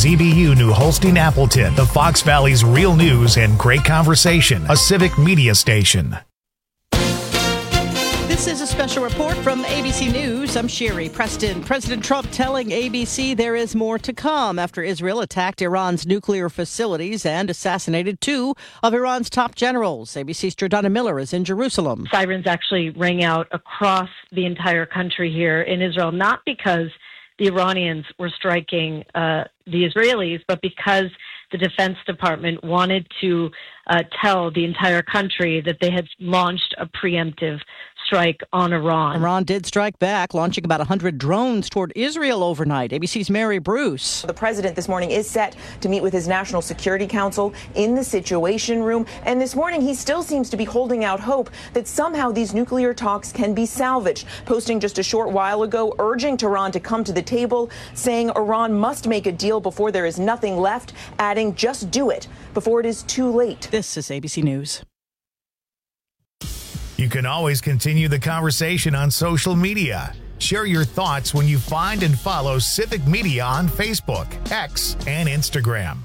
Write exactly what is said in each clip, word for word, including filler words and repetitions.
Z B U New Holstein Appleton, the Fox Valley's real news and great conversation, a civic media station. This is a special report from A B C News. I'm Sherry Preston. President Trump telling A B C there is more to come after Israel attacked Iran's nuclear facilities and assassinated two of Iran's top generals. A B C's Jordana Miller is in Jerusalem. Sirens actually rang out across the entire country here in Israel, not because the Iranians were striking uh, the Israelis, but because the Defense Department wanted to uh, tell the entire country that they had launched a preemptive strike on Iran. Iran did strike back, launching about one hundred drones toward Israel overnight. A B C's Mary Bruce. The president this morning is set to meet with his National Security Council in the Situation Room. And this morning, he still seems to be holding out hope that somehow these nuclear talks can be salvaged, posting just a short while ago, urging Tehran to come to the table, saying Iran must make a deal before there is nothing left, adding just do it before it is too late. This is A B C News. You can always continue the conversation on social media. Share your thoughts when you find and follow Civic Media on Facebook, X, and Instagram.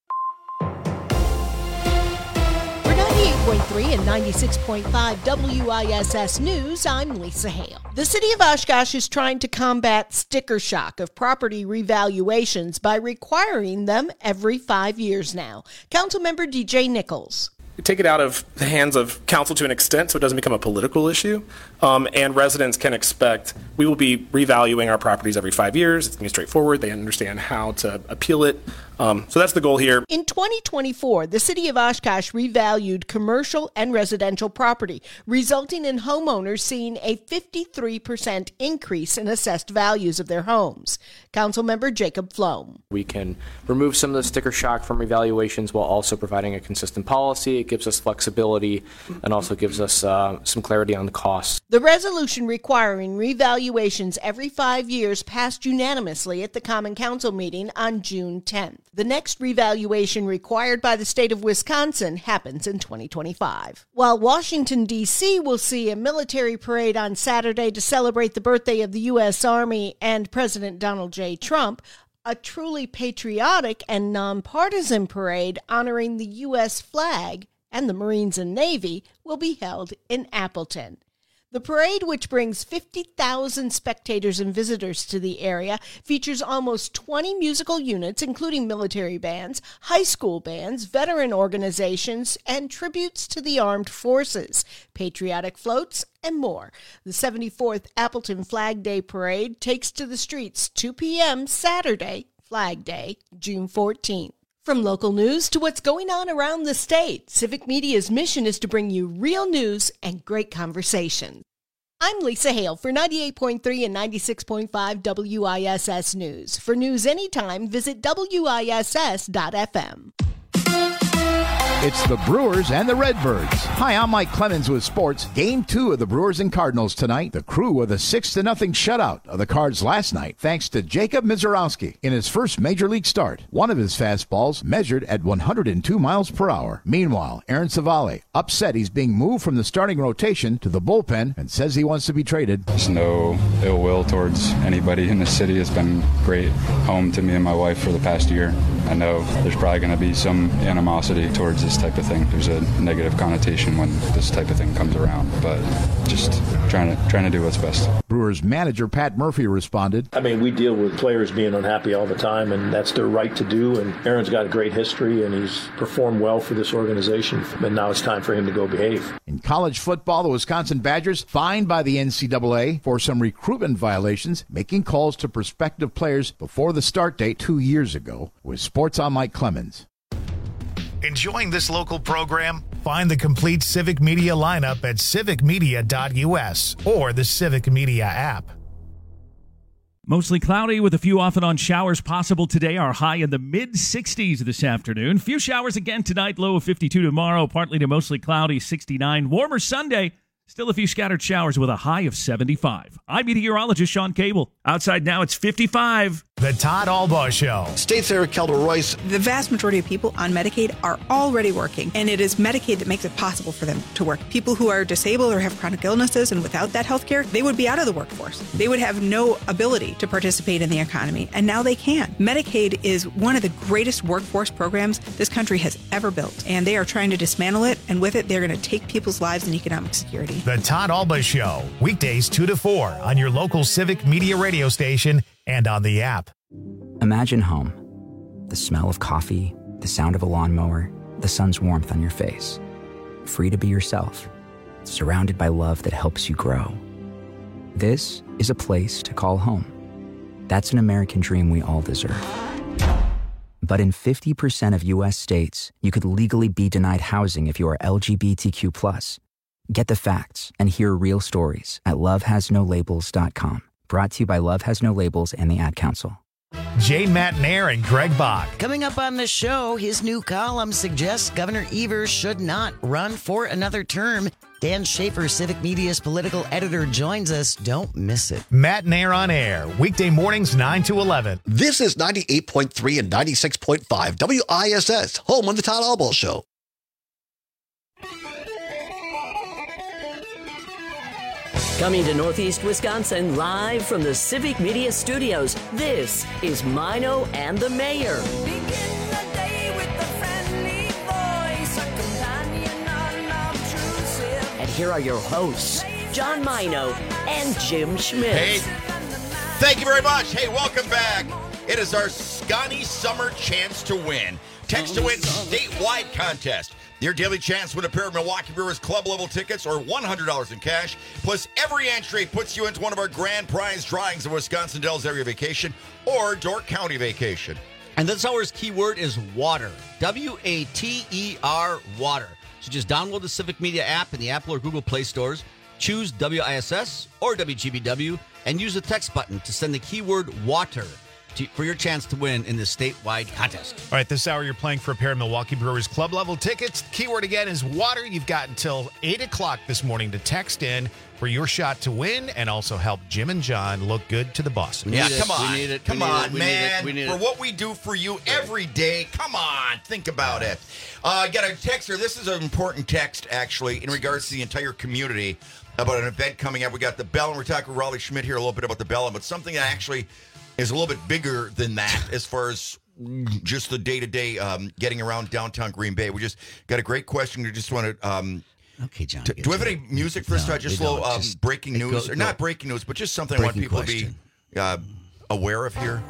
For ninety-eight point three and ninety-six point five W I S S News, I'm Lisa Hale. The city of Oshkosh is trying to combat sticker shock of property revaluations by requiring them every five years now. Councilmember D J Nichols. Take it out of the hands of council to an extent so it doesn't become a political issue. Um, and residents can expect we will be revaluing our properties every five years. It's going to be straightforward. They understand how to appeal it. Um, so that's the goal here. In twenty twenty-four, the city of Oshkosh revalued commercial and residential property, resulting in homeowners seeing a fifty-three percent increase in assessed values of their homes. Councilmember Jacob Flom. We can remove some of the sticker shock from revaluations while also providing a consistent policy. It gives us flexibility and also gives us uh, some clarity on the costs. The resolution requiring revaluations every five years passed unanimously at the Common Council meeting on June tenth. The next revaluation required by the state of Wisconsin happens in twenty twenty-five. While Washington, D C will see a military parade on Saturday to celebrate the birthday of the U S Army and President Donald J. Trump, a truly patriotic and nonpartisan parade honoring the U S flag and the Marines and Navy will be held in Appleton. The parade, which brings fifty thousand spectators and visitors to the area, features almost twenty musical units, including military bands, high school bands, veteran organizations, and tributes to the armed forces, patriotic floats, and more. The seventy-fourth Appleton Flag Day Parade takes to the streets two p.m. Saturday, Flag Day, June fourteenth. From local news to what's going on around the state, Civic Media's mission is to bring you real news and great conversation. I'm Lisa Hale for ninety-eight point three and ninety-six point five W I S S News. For news anytime, visit W I S S dot F M. It's the Brewers and the Redbirds. Hi, I'm Mike Clemens with sports. Game two of the Brewers and Cardinals tonight. The Crew with a six to nothing shutout of the Cards last night, thanks to Jacob Mizorowski in his first major league start. One of his fastballs measured at one hundred two miles per hour. Meanwhile, Aaron Savale upset he's being moved from the starting rotation to the bullpen and says he wants to be traded. There's no ill will towards anybody in the city. It's been great home to me and my wife for the past year. I know there's probably going to be some animosity towards this type of thing. There's a negative connotation when this type of thing comes around, but just trying to trying to do what's best. Brewers manager Pat Murphy responded. I mean, we deal with players being unhappy all the time, and that's their right to do, and Aaron's got a great history, and he's performed well for this organization, and now it's time for him to go behave. In college football, the Wisconsin Badgers fined by the N C double A for some recruitment violations, making calls to prospective players before the start date two years ago. With Sports, I'm Mike Clemens. Enjoying this local program? Find the complete Civic Media lineup at civic media dot U S or the Civic Media app. Mostly cloudy with a few off and on showers possible today. Our high in the mid sixties this afternoon. Few showers again tonight, low of fifty-two tomorrow. Partly to mostly cloudy, sixty-nine. Warmer Sunday. Still a few scattered showers with a high of seventy-five. I'm meteorologist Sean Cable. Outside now it's fifty-five. The Todd Albaugh Show. State Senator Kelda Royce. The vast majority of people on Medicaid are already working, and it is Medicaid that makes it possible for them to work. People who are disabled or have chronic illnesses and without that health care, they would be out of the workforce. They would have no ability to participate in the economy, and now they can. Medicaid is one of the greatest workforce programs this country has ever built, and they are trying to dismantle it, and with it, they're going to take people's lives and economic security. The Todd Albaugh Show, weekdays two to four on your local Civic Media radio station and on the app. Imagine home. The smell of coffee, the sound of a lawnmower, the sun's warmth on your face. Free to be yourself, surrounded by love that helps you grow. This is a place to call home. That's an American dream we all deserve. But in fifty percent of U S states, you could legally be denied housing if you are L G B T Q plus. Get the facts and hear real stories at love has no labels dot com. Brought to you by Love Has No Labels and the Ad Council. Jay Matnair and Greg Bach. Coming up on the show, his new column suggests Governor Evers should not run for another term. Dan Schaefer, Civic Media's political editor, joins us. Don't miss it. Matnair on air, weekday mornings nine to eleven. This is ninety-eight point three and ninety-six point five W I S S, home on the Todd Albaugh Show. Coming to Northeast Wisconsin live from the Civic Media Studios, this is Mino and the Mayor. Begin the day with a friendly voice, a companion unobtrusive. And here are your hosts, John Mino and Jim Schmidt. Hey, thank you very much. Hey, welcome back. It is our Scotty Summer Chance to Win. Text to Win statewide contest. Your daily chance to win a pair of Milwaukee Brewers club level tickets or one hundred dollars in cash. Plus, every entry puts you into one of our grand prize drawings of Wisconsin Dells Area Vacation or Dork County Vacation. And this hour's keyword is water. W A T E R, water. So just download the Civic Media app in the Apple or Google Play stores, choose W I S S or W G B W, and use the text button to send the keyword water to, for your chance to win in this statewide contest. All right, this hour you're playing for a pair of Milwaukee Brewers club level tickets. The keyword again is water. You've got until eight o'clock this morning to text in for your shot to win and also help Jim and John look good to the boss. Yeah, come on. We need it. Come we need on, it. We man. Need it. We need for it. what we do for you every day. Come on. Think about it. Uh, got a text here. This is an important text, actually, in regards to the entire community about an event coming up. We got the Bellin. We're talking with Raleigh Schmidt here a little bit about the Bellin, but something that actually is a little bit bigger than that as far as just the day-to-day um, getting around downtown Green Bay. We just got a great question. We just want to... Um, okay, John. To, do we have any music for us? No, just a little um, just, breaking news. Go, or not breaking news, but just something I want people question. to be uh, aware of here.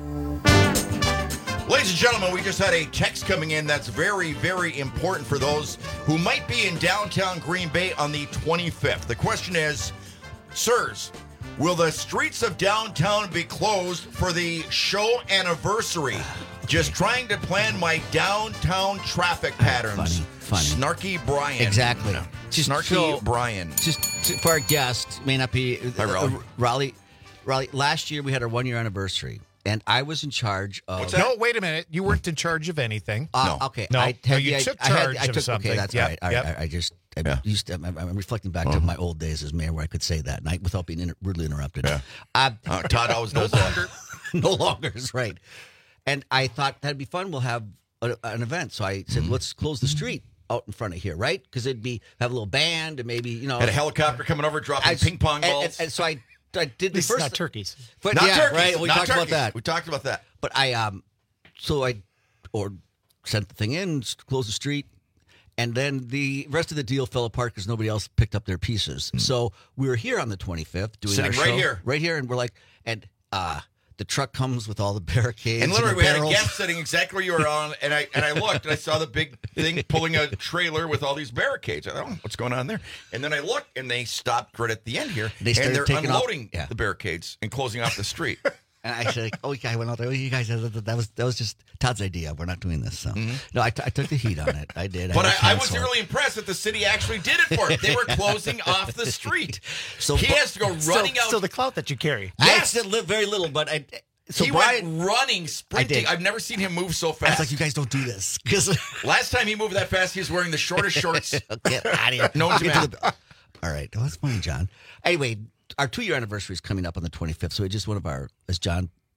Ladies and gentlemen, we just had a text coming in that's very, very important for those who might be in downtown Green Bay on the twenty-fifth. The question is, sirs, will the streets of downtown be closed for the show anniversary? Just trying to plan my downtown traffic patterns. Funny, funny. Snarky Brian. Exactly. No. Just Snarky so, Brian. Just to, for our guest, may not be Hi, Raleigh. Uh, Raleigh. Raleigh. Last year we had our one-year anniversary, and I was in charge of. What's that? No, wait a minute. You weren't in charge of anything. Uh, no. Okay. No, I no had, you I, took I charge had, I took, of something. Okay, that's yep. right. All yep. right. I, I just. I yeah. used to, I'm, I'm reflecting back uh-huh. to my old days as mayor where I could say that night without being inter- rudely interrupted. Yeah. Uh, uh, Todd always does no that. Longer, no longer is right. And I thought that'd be fun. We'll have a, an event. So I said, mm-hmm. let's close the street out in front of here, right? Because it'd be have a little band and maybe, you know. Had a helicopter coming over dropping I, ping pong balls. And, and, and so I, I did the this first. Is not turkeys. But, not yeah, turkeys. Right. We not talked turkeys. about that. We talked about that. But I, um, so I, or sent the thing in, closed the street. And then the rest of the deal fell apart because nobody else picked up their pieces. Mm. So we were here on the twenty-fifth doing Sitting our right show. here. Right here. And we're like, and uh, the truck comes with all the barricades. And literally and we barrels. had a guest sitting exactly where you were on. And I and I looked and I saw the big thing pulling a trailer with all these barricades. I thought, oh, what's going on there? And then I looked and they stopped right at the end here. They and they're taking unloading off, yeah. the barricades and closing off the street. And I said, "Oh, yeah, I went out there. Oh, you guys, that was that was just Todd's idea. We're not doing this." So, mm-hmm. no, I, t- I took the heat on it. I did. But I, I, I was really impressed that the city actually did it for it. They were closing off the street. So he has to go running still, out. Still the clout that you carry. Yes. I still live very little, but I. So he Brian, went running, sprinting. I've never seen him move so fast. I was like, you guys don't do this. Because last time he moved that fast, he was wearing the shortest shorts. Get out of here. No one's the... All right. Well, that's funny, John. Anyway, our two-year anniversary is coming up on the twenty-fifth, so it's just one of our, as John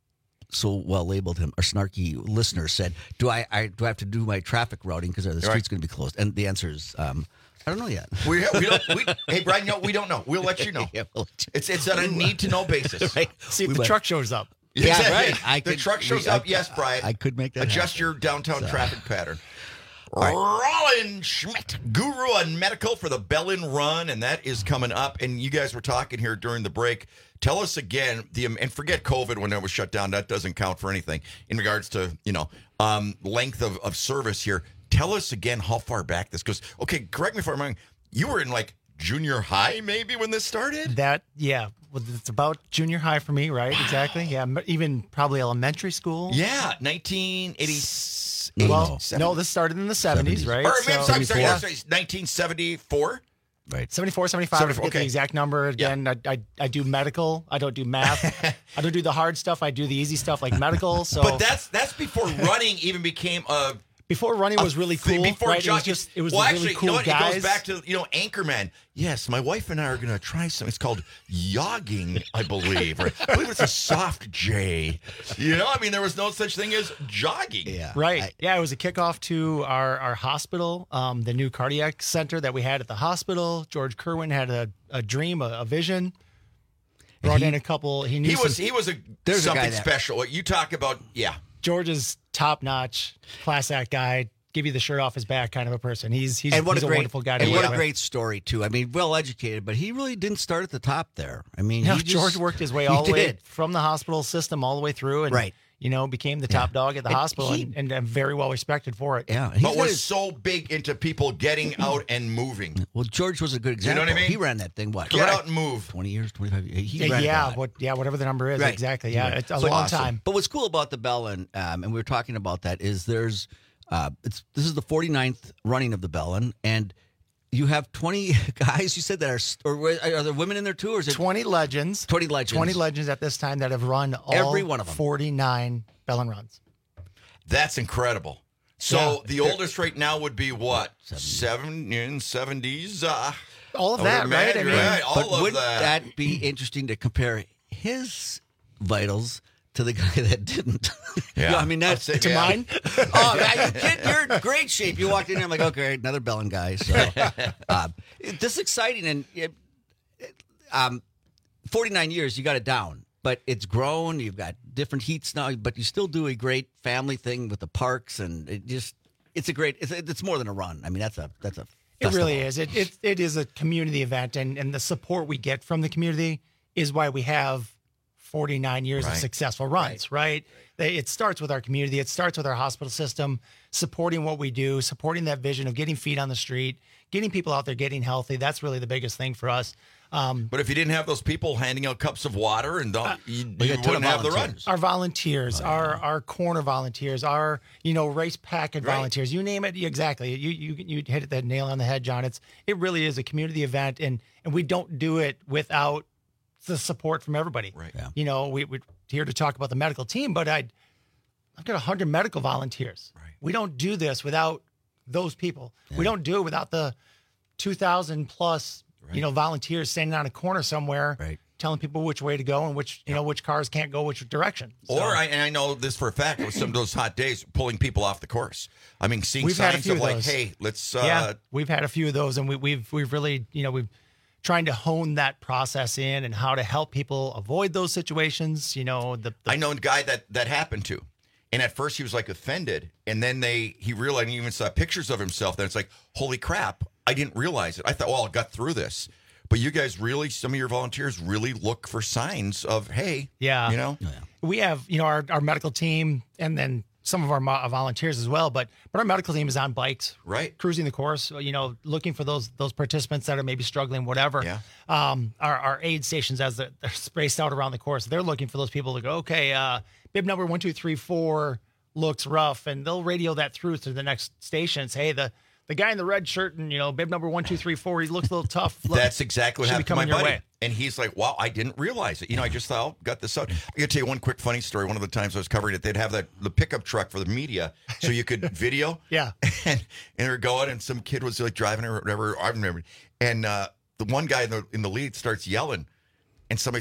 so well labeled him. Our snarky listener said, "Do I, I do I have to do my traffic routing because the Right. street's going to be closed?" And the answer is, um, I don't know yet. We, we don't. We, hey, Brian, no, we don't know. We'll let you know. Yeah, we'll let you- It's it's on a need to know basis. Right. See if We the might- truck shows up. Yeah, Exactly. right. I the could- truck shows we- I- up. yes, Brian. I could make that Adjust happen. your downtown So- traffic pattern. right. Rollin Schmidt, guru on medical for the Bellin Run, and that is coming up. And you guys were talking here during the break. Tell us again, the and forget COVID when it was shut down. That doesn't count for anything in regards to, you know, um, length of, of service here. Tell us again how far back this goes. Okay, correct me if I'm wrong. You were in like junior high maybe when this started? That, yeah, well, it's about junior high for me, right? Exactly. Yeah, m- even probably elementary school. Yeah, nineteen eighty. Well, no, this started in the seventies, right? Or, I'm sorry, I'm sorry, yeah. I'm sorry, nineteen seventy-four? Right. seventy-four, seventy-five, I forget okay. the exact number. Again, I, I I do medical. I don't do math. I don't do the hard stuff. I do the easy stuff like medical. So, But that's that's before running even became a before running was really thing. cool. Before right? It was jogging- just it was well, the actually, really cool you know what? guys. It goes back to, you know, Anchorman. Yes, my wife and I are going to try something. It's called yogging, I believe. Or I believe it's a soft J. You know, I mean, there was no such thing as jogging. Yeah. Right. I- yeah, it was a kickoff to our, our hospital, um, the new cardiac center that we had at the hospital. George Kerwin had a, a dream, a, a vision. Brought in a couple. He knew He was some- he was a There's a guy something that- special. You talk about, yeah. George's top notch, class act guy. Give you the shirt off his back kind of a person. He's he's, and what he's a, a, great, wonderful guy to and work what a with. great story too. I mean, well educated, but he really didn't start at the top there. I mean, No, he just- George worked his way he all the way did. from the hospital system all the way through, and Right. you know, became the top dog at the And hospital, he- and, and, and very well respected for it. Yeah, he's But got was his- so big into people getting out and moving. well, George was a good You know example. what I mean? He ran that thing. What? Get Correct. out and move. Twenty years, twenty-five years. He Yeah, ran it yeah, a lot. what, yeah, whatever the number is, Right. exactly. Yeah, Right. it's a So long awesome. time. But what's cool about the Bellin, um, and we were talking about that, is there's uh, it's this is the forty-ninth running of the Bellin, and you have twenty guys. You said that are or are there women in there too, or is it twenty legends, twenty legends, twenty legends at this time that have run all Every one of them. forty-nine Bellin runs. That's incredible. So Yeah. the oldest right now would be what? Seven in seventies. Uh, All of I would that, right? imagine, I mean, right? All But of would that. that be interesting to compare his vitals to the guy that didn't? Yeah. I mean, that's I'd say, to yeah. mine. oh, man, kid, you're in great shape. You walked in there, I'm like, okay, another Bellin guy. So, uh, it- this is exciting, and it, it, um, forty-nine years, you got it down, but it's grown. You've got different heats now, but you still do a great family thing with the parks, and it just, it's a great. It's, it's more than a run. I mean, that's a that's a. It really festival. is. It, it it is a community event, and, and the support we get from the community is why we have forty-nine years Right. of successful runs, right? They, it starts with our community. It starts with our hospital system, supporting what we do, supporting that vision of getting feet on the street, getting people out there getting healthy. That's really the biggest thing for us. Um, But if you didn't have those people handing out cups of water, and don't, you, we you got a ton wouldn't of have the run. volunteers. our volunteers, Oh, our our corner volunteers, our you know race packet Right. volunteers, you name it, exactly. You you you hit that nail on the head, John. It's it really is a community event, and and we don't do it without the support from everybody. Right. Yeah. You know, we, we're here to talk about the medical team, but I I've got a hundred medical volunteers. Right. We don't do this without those people. We don't do it without the two thousand plus you know volunteers standing on a corner somewhere. Right. Telling people which way to go and which you know which cars can't go which direction. So- Or I, and I know this for a fact. With some of those hot days, pulling people off the course. I mean, seeing We've had a signs few of of like, those. "Hey, let's." Uh, yeah, we've had a few of those, and we, we've we've really you know we've trying to hone that process in and how to help people avoid those situations. You know, the, the I know a guy that that happened to, and at first he was like offended, and then they he realized, he even saw pictures of himself. Then it's like, holy crap! I didn't realize it. I thought, well, I got through this. But you guys really, some of your volunteers really look for signs of, hey, yeah, you know, we have you know our, our medical team and then some of our mo- volunteers as well. But but our medical team is on bikes, right, cruising the course. You know, looking for those those participants that are maybe struggling, whatever. Yeah. Um, our our aid stations as they're, they're spaced out around the course, they're looking for those people to go. Okay, uh, bib number one two three four looks rough, and they'll radio that through to the next station and say, hey, the the guy in the red shirt and you know bib number one two three four, he looks a little tough. Look, that's exactly what should be happened to my coming your buddy. way. And he's like, wow, I didn't realize it. You know, I just thought, oh, got this out. I got to tell you one quick funny story. One of the times I was covering it, they'd have that the pickup truck for the media so you could video. Yeah. And, and they're going, and some kid was like driving or whatever. I remember. And uh, the one guy in the, in the lead starts yelling. And somebody said,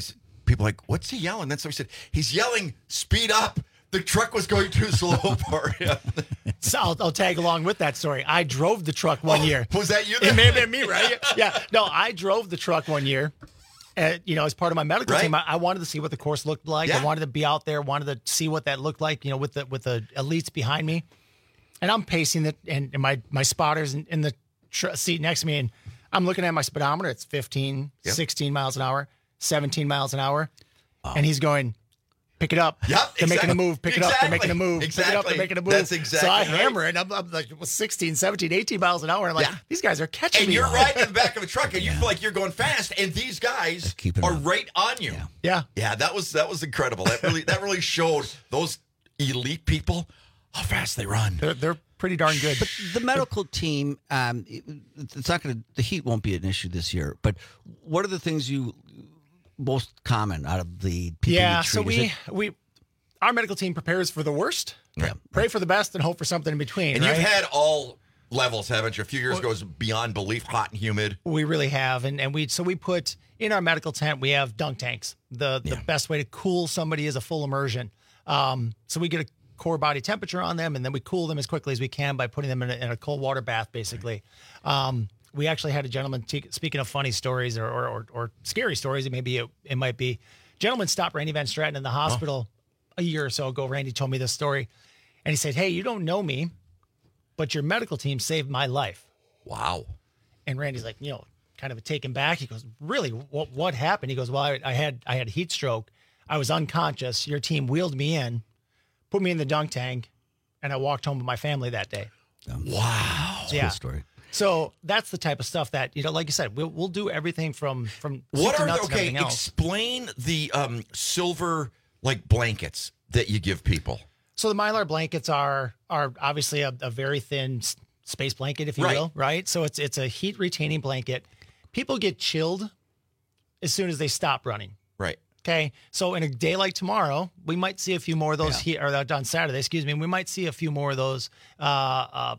people like, what's he yelling? Then somebody said, he's yelling, speed up. The truck was going too slow for him. So I'll, I'll tag along with that story. I drove the truck one Oh, year. was that you It then? may have been me, right? Yeah. No, I drove the truck one year. Uh, you know, as part of my medical Right. team, I, I wanted to see what the course looked like. Yeah. I wanted to be out there, wanted to see what that looked like, you know, with the with the elites behind me. And I'm pacing it, and, and my, my spotter's in, in the tr- seat next to me, and I'm looking at my speedometer. It's fifteen, Yep. sixteen miles an hour, seventeen miles an hour. And he's going, pick it up. Yep, They're making a exactly. move. Pick it up. They're making a Exactly. move. Pick it up. Exactly. They're making a move. That's exactly So I right. hammer it. I'm, I'm like sixteen, seventeen, eighteen miles an hour. And I'm like, Yeah. these guys are catching And me. you're riding in the back of the truck, and you feel like you're going fast, and these guys are right on you. Yeah. Yeah, that was that was incredible. That really that really showed those elite people how fast they run. They're, they're pretty darn good. But the medical team, um, it- it's not going to. The heat won't be an issue this year. But what are the things you most common out of the people yeah. you treat? So Is we it- we our medical team prepares for the worst, pray for the best, and hope for something in between. And right? you've had all levels, haven't you? A few years ago, it was beyond belief, hot and humid. We really have, and and we so we put in our medical tent we have dunk tanks. The the best way to cool somebody is a full immersion. Um, so we get a core body temperature on them, and then we cool them as quickly as we can by putting them in a, in a cold water bath, basically. Um, we actually had a gentleman. T- speaking of funny stories or or, or, or scary stories, it maybe it, it might be. Gentleman stopped Randy Van Stratton in the hospital a year or so ago. Randy told me this story, and he said, "Hey, you don't know me, but your medical team saved my life." Wow. And Randy's like, you know, kind of taken back. He goes, "Really? What what happened?" He goes, "Well, I, I had I had a heat stroke. I was unconscious. Your team wheeled me in, put me in the dunk tank, and I walked home with my family that day." Wow. Yeah. Cool story. So that's the type of stuff that, you know, like you said, we'll we'll do everything from from What soup to are the, nuts and okay? everything else. Explain the um, silver like blankets that you give people. So the Mylar blankets are are obviously a, a very thin s- space blanket, if you Right. will, right? So it's it's a heat retaining blanket. People get chilled as soon as they stop running. Right. Okay, so in a day like tomorrow, we might see a few more of those heat, or on Saturday, excuse me, we might see a few more of those uh, uh,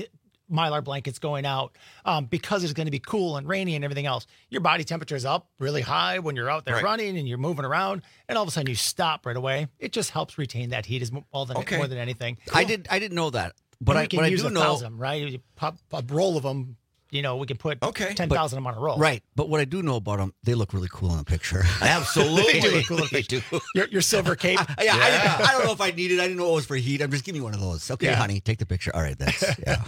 Mylar blankets going out um, because it's going to be cool and rainy and everything else. Your body temperature is up really high when you're out there Right. running and you're moving around, and all of a sudden you stop right away. It just helps retain that heat as mo- all than, Okay. more than anything. I did. I didn't know that, but And I, we can what I use do a know. thousand, right? You pop a roll of them. You know, we can put Okay. ten thousand of them on a roll. Right, but what I do know about them, they look really cool in the picture. Absolutely. They do look cool in the They picture. do. Your, your silver cape. I, yeah, I, I don't know if I need it. I didn't know it was for heat. I'm just giving you one of those. Okay, Yeah. honey, take the picture. All right, that's yeah.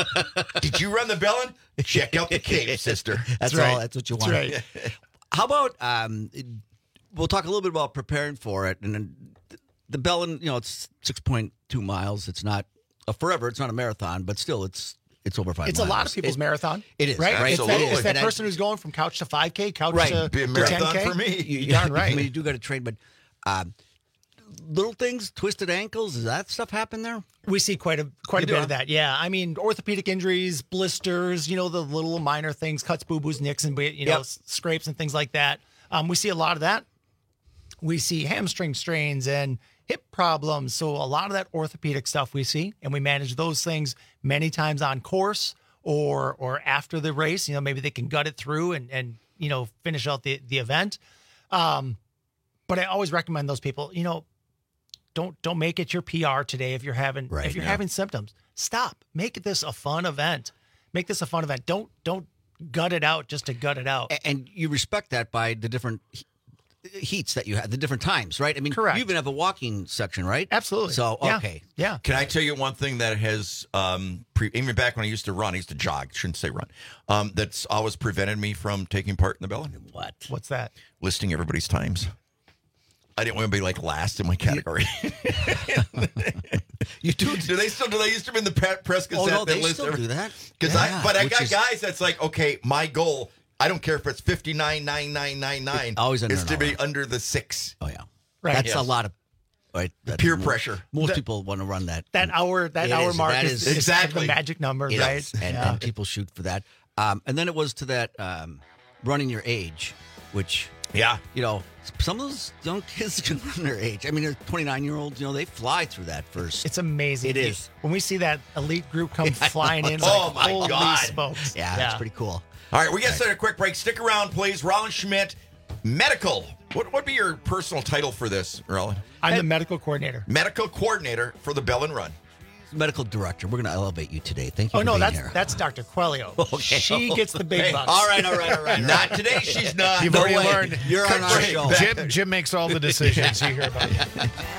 Did you run the bellin? Check out the cape, sister. That's right. all. That's what you That's want. right. How about um, we'll talk a little bit about preparing for it, and then the Bellin. You know, it's six point two miles. It's not a forever. It's not a marathon, but still, it's it's over five. It's miles. a lot of people's It- marathon. It is right. right. It's that, Absolutely. it's that And I- person who's going from couch to five K, couch Right. to, Be a to marathon ten K. for me. You, you darn right. I mean, you do got to train, but um, little things, twisted ankles. Does that stuff happen there? We see quite a quite You a do, bit huh? of that. Yeah, I mean, orthopedic injuries, blisters, you know, the little minor things, cuts, boo boos, nicks, and you know, Yep. s- scrapes and things like that. Um, we see a lot of that. We see hamstring strains and hip problems. So a lot of that orthopedic stuff we see, and we manage those things many times on course or or after the race. You know, maybe they can gut it through and and you know finish out the the event. Um, but I always recommend those people. You know, don't don't make it your P R today if you're having Right, if you're yeah. having symptoms. Stop. Make this a fun event. Make this a fun event. Don't don't gut it out just to gut it out. A- And you respect that by the different he- heats that you have, the different times, right? I mean, Correct. you even have a walking section, right? Absolutely. So, Yeah. okay. Yeah. Can I tell you one thing that has, um, pre- even back when I used to run, I used to jog, shouldn't say run, um, that's always prevented me from taking part in the Bellin? What? What's that? Listing everybody's times. I didn't want to be like last in my category. You do. do they still do they used to be in the pre- press Oh, gazette no, that they list still every- do that. Because Yeah, I, but I which got is- guys that's like, okay, my goal, I don't care if it's fifty-nine nine nine nine nine, Always under is an to be hour. under the six. Oh, yeah. Right. That's Yes. a lot of right, that's Peer mo- pressure. Most That- people want to run that. That hour that It hour is. mark That is, is- is Exactly. the magic number, It right? is. And, Yeah. and people shoot for that. Um, and then it was to that um, running your age, which, Yeah. you know, some of those young kids can run their age. I mean, they're twenty-nine year olds, you know, they fly through that first. It's amazing. It is. When we see that elite group come I flying know. in, Oh, like, my holy God. smokes. yeah, that's pretty cool. All right, we got to take a quick break. Stick around, please. Rollins Schmidt, medical What would be your personal title for this, Roland? I'm the medical coordinator. Medical coordinator for the Bell and Run. Medical director. We're going to elevate you today. Thank you Oh for no, being that's here. that's Doctor Quelio. Okay. She gets the big Hey, bucks. All right, all right, all right. Not today, she's not. You've No already way. learned. You're on our show. Jim, Jim makes all the decisions. You hear about it.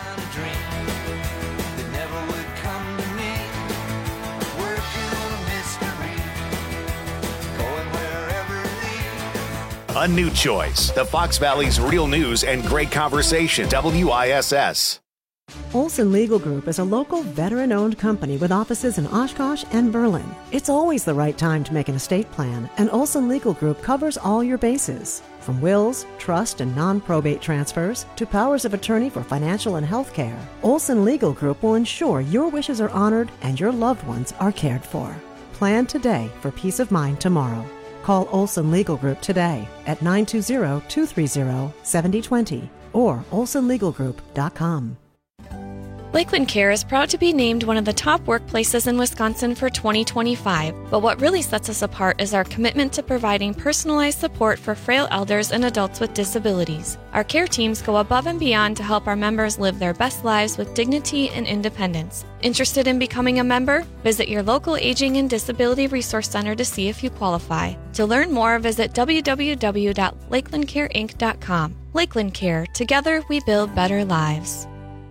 A new choice. The Fox Valley's real news and great conversation. W I S S. Olson Legal Group is a local veteran-owned company with offices in Oshkosh and Berlin. It's always the right time to make an estate plan, and Olson Legal Group covers all your bases. From wills, trust, and non-probate transfers to powers of attorney for financial and health care, Olson Legal Group will ensure your wishes are honored and your loved ones are cared for. Plan today for peace of mind tomorrow. Call Olson Legal Group today at nine two zero, two three zero, seven zero two zero or olson legal group dot com. Lakeland Care is proud to be named one of the top workplaces in Wisconsin for twenty twenty-five, but what really sets us apart is our commitment to providing personalized support for frail elders and adults with disabilities. Our care teams go above and beyond to help our members live their best lives with dignity and independence. Interested in becoming a member? Visit your local Aging and Disability Resource Center to see if you qualify. To learn more, visit w w w dot lakeland care inc dot com. Lakeland Care. Together we build better lives.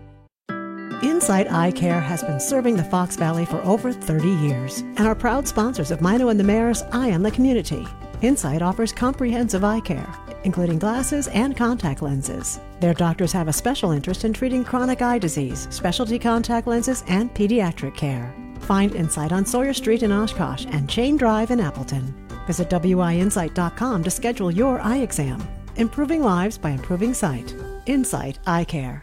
Insight Eye Care has been serving the Fox Valley for over thirty years and are proud sponsors of Mino and the Mayor's Eye on the Community. Insight offers comprehensive eye care, including glasses and contact lenses. Their doctors have a special interest in treating chronic eye disease, specialty contact lenses, and pediatric care. Find Insight on Sawyer Street in Oshkosh and Chain Drive in Appleton. Visit w i insight dot com to schedule your eye exam. Improving lives by improving sight. Insight Eye Care.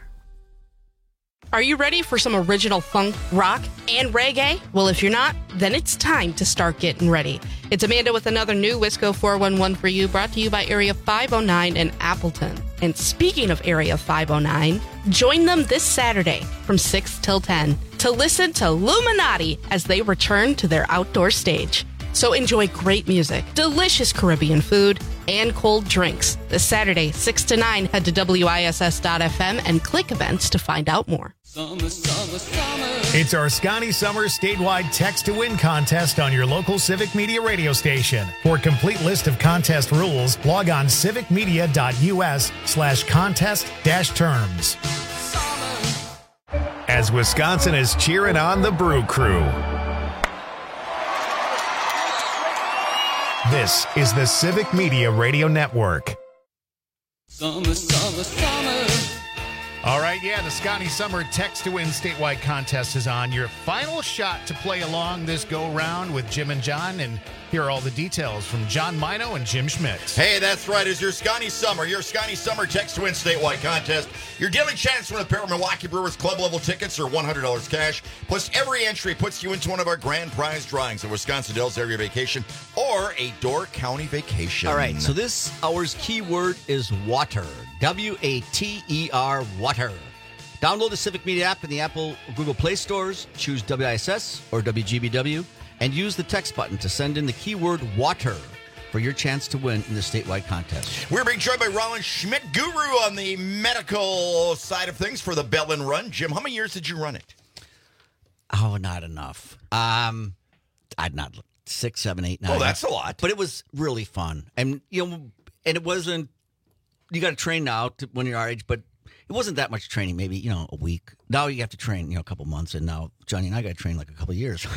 Are you ready for some original funk, rock, and reggae? Well, if you're not, then it's time to start getting ready. It's Amanda with another new Wisco four one one for you, brought to you by Area five oh nine in Appleton. And speaking of Area five oh nine, join them this Saturday from six till ten to listen to Illuminati as they return to their outdoor stage. So enjoy great music, delicious Caribbean food, and cold drinks. This Saturday, six to nine, head to w i s s dot f m and click events to find out more. Summer, summer, summer. It's our Scotty Summer statewide text to win contest on your local Civic Media radio station. For a complete list of contest rules, log on civic media dot u s slash contest dash terms. As Wisconsin is cheering on the Brew Crew. This is the Civic Media Radio Network. Summer, summer, summer. All right, yeah, the Scotty Summer Text to Win statewide contest is on. Your final shot to play along this go-round with Jim and John, and here are all the details from John Mino and Jim Schmidt. Hey, that's right. It's your Scotty Summer, your Scotty Summer Text to Win statewide contest. Your daily chance to win a pair of Milwaukee Brewers club level tickets or one hundred dollars cash. Plus, every entry puts you into one of our grand prize drawings, a Wisconsin Dells area vacation or a Door County vacation. All right, so this hour's keyword is water. W A T E R, water. Download the Civic Media app in the Apple or Google Play stores, choose W I S S or W G B W, and use the text button to send in the keyword water for your chance to win in the statewide contest. We're being joined by Roland Schmidt, guru on the medical side of things for the Bell and Run. Jim, how many years did you run it? Oh, not enough. Um, I'd not six, seven, eight, nine. Oh, that's a lot. But it was really fun, and you know, and it wasn't. You got to train now to, when you're our age, but it wasn't that much training. Maybe you know a week. Now you have to train, you know, a couple months, and now Johnny and I got to train like a couple of years.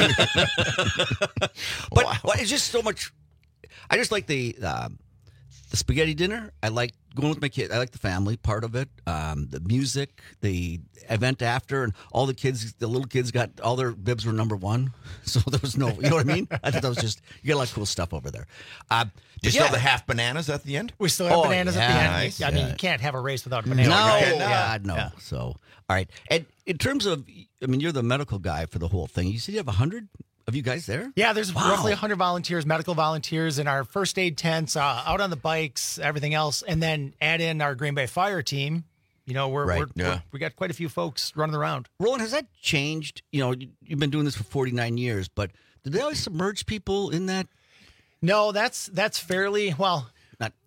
but, Wow. but it's just so much. I just like the uh, the spaghetti dinner. I like going with my kids. I like the family part of it. Um, the music, the event after, and all the kids, the little kids got all their bibs were number one. So there was no, you know what I mean? I thought that was just, you got a lot of cool stuff over there. Uh, Do you yeah. still have the half bananas at the end? We still have Oh, bananas yeah, at the end. nice. I mean, Yeah. you can't have a race without No, bananas. God, no. Yeah. So, all right. And in terms of, I mean, you're the medical guy for the whole thing. You said you have a hundred of you guys there? Yeah, there's Wow. roughly one hundred volunteers, medical volunteers in our first aid tents, uh, out on the bikes, everything else, and then add in our Green Bay Fire team. You know, we're, Right, we're, yeah. we're we got quite a few folks running around. Roland, has that changed? You know, you- you've been doing this for forty-nine years, but did they always submerge people in that? No, that's that's fairly well. Not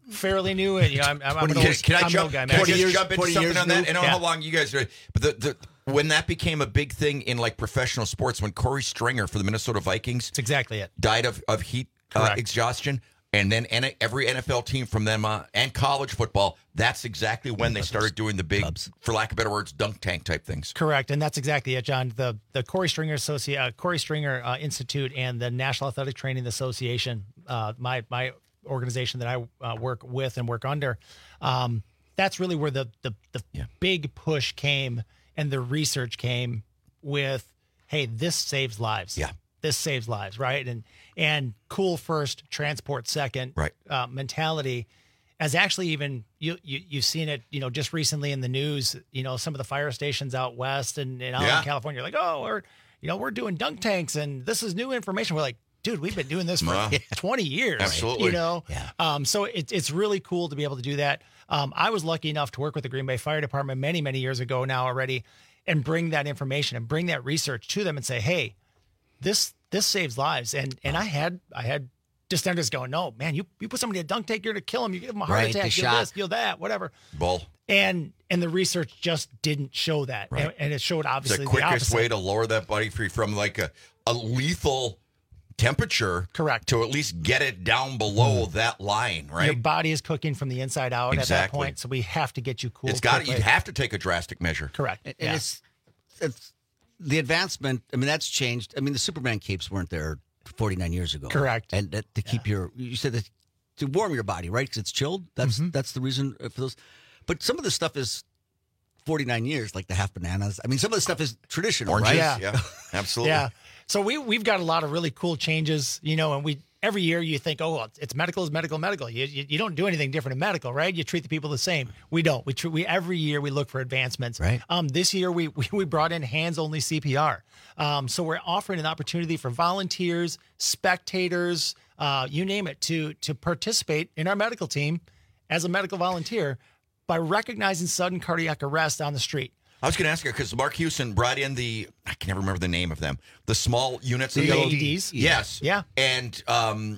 fairly new, and you know, I'm, I'm, I'm an Can, old, can I I'm an jump, old guy, can man. I just jump into something on that? new. I don't know Yeah. how long you guys are, but the, the when that became a big thing in like professional sports, when Corey Stringer for the Minnesota Vikings, That's exactly it. died of of heat uh, Correct. exhaustion, and then N- every N F L team from them uh, and college football, that's exactly when they started doing the big, for lack of better words, dunk tank type things. Correct, and that's exactly it, John. The the Corey Stringer Associ- uh, Corey Stringer uh, Institute and the National Athletic Training Association, uh, my my organization that I uh, work with and work under, um, that's really where the the, the yeah. big push came and the research came with, hey, this saves lives. Yeah, this saves lives, right? And and cool first, transport second, right? Uh, mentality. As actually even you, you you've seen it, you know, just recently in the news, you know, some of the fire stations out west and, and out Yeah. in California, like, oh, we're you know, we're doing dunk tanks and this is new information. We're like, dude, we've been doing this for Uh, twenty years. absolutely. You know? Yeah. Um, so it, it's really cool to be able to do that. Um, I was lucky enough to work with the Green Bay Fire Department many, many years ago now already and bring that information and bring that research to them and say, hey, this this saves lives. And and I had I had distenders going, no, man, you, you put somebody in a dunk tank, you're going to kill them. You give them a heart Right, attack, the you'll shock. this, you'll that, whatever. Bull. And and the research just didn't show that. Right. And, and it showed It's obviously the the, quickest opposite. way to lower that body free from like a, a lethal temperature. Correct. To at least get it down below that line, right? Your body is cooking from the inside out at that Exactly. point, so we have to get you cool. It's got quickly. you have to take a drastic measure. Correct. And, Yeah. and it's it's the advancement. I mean, that's changed. I mean, the Superman capes weren't there forty-nine years ago. Correct. And that, to keep your, you said that to warm your body, right? Because it's chilled. That's Mm-hmm. that's the reason for those. But some of the stuff is forty-nine years, like the half bananas. I mean, some of the stuff is traditional, Oranges, right? yeah, yeah, absolutely. Yeah. So we we've got a lot of really cool changes, you know, and we every year you think, oh, well, it's medical is medical, medical. You, you you don't do anything different in medical, right? You treat the people the same. We don't. We treat we every year we look for advancements. Right. Um, this year we we, we brought in hands only C P R. Um, so we're offering an opportunity for volunteers, spectators, uh, you name it, to to participate in our medical team as a medical volunteer by recognizing sudden cardiac arrest on the street. I was going to ask you because Mark Houston brought in the I can never remember the name of them, the small units, The of A E Ds? Yes, Yeah. and um,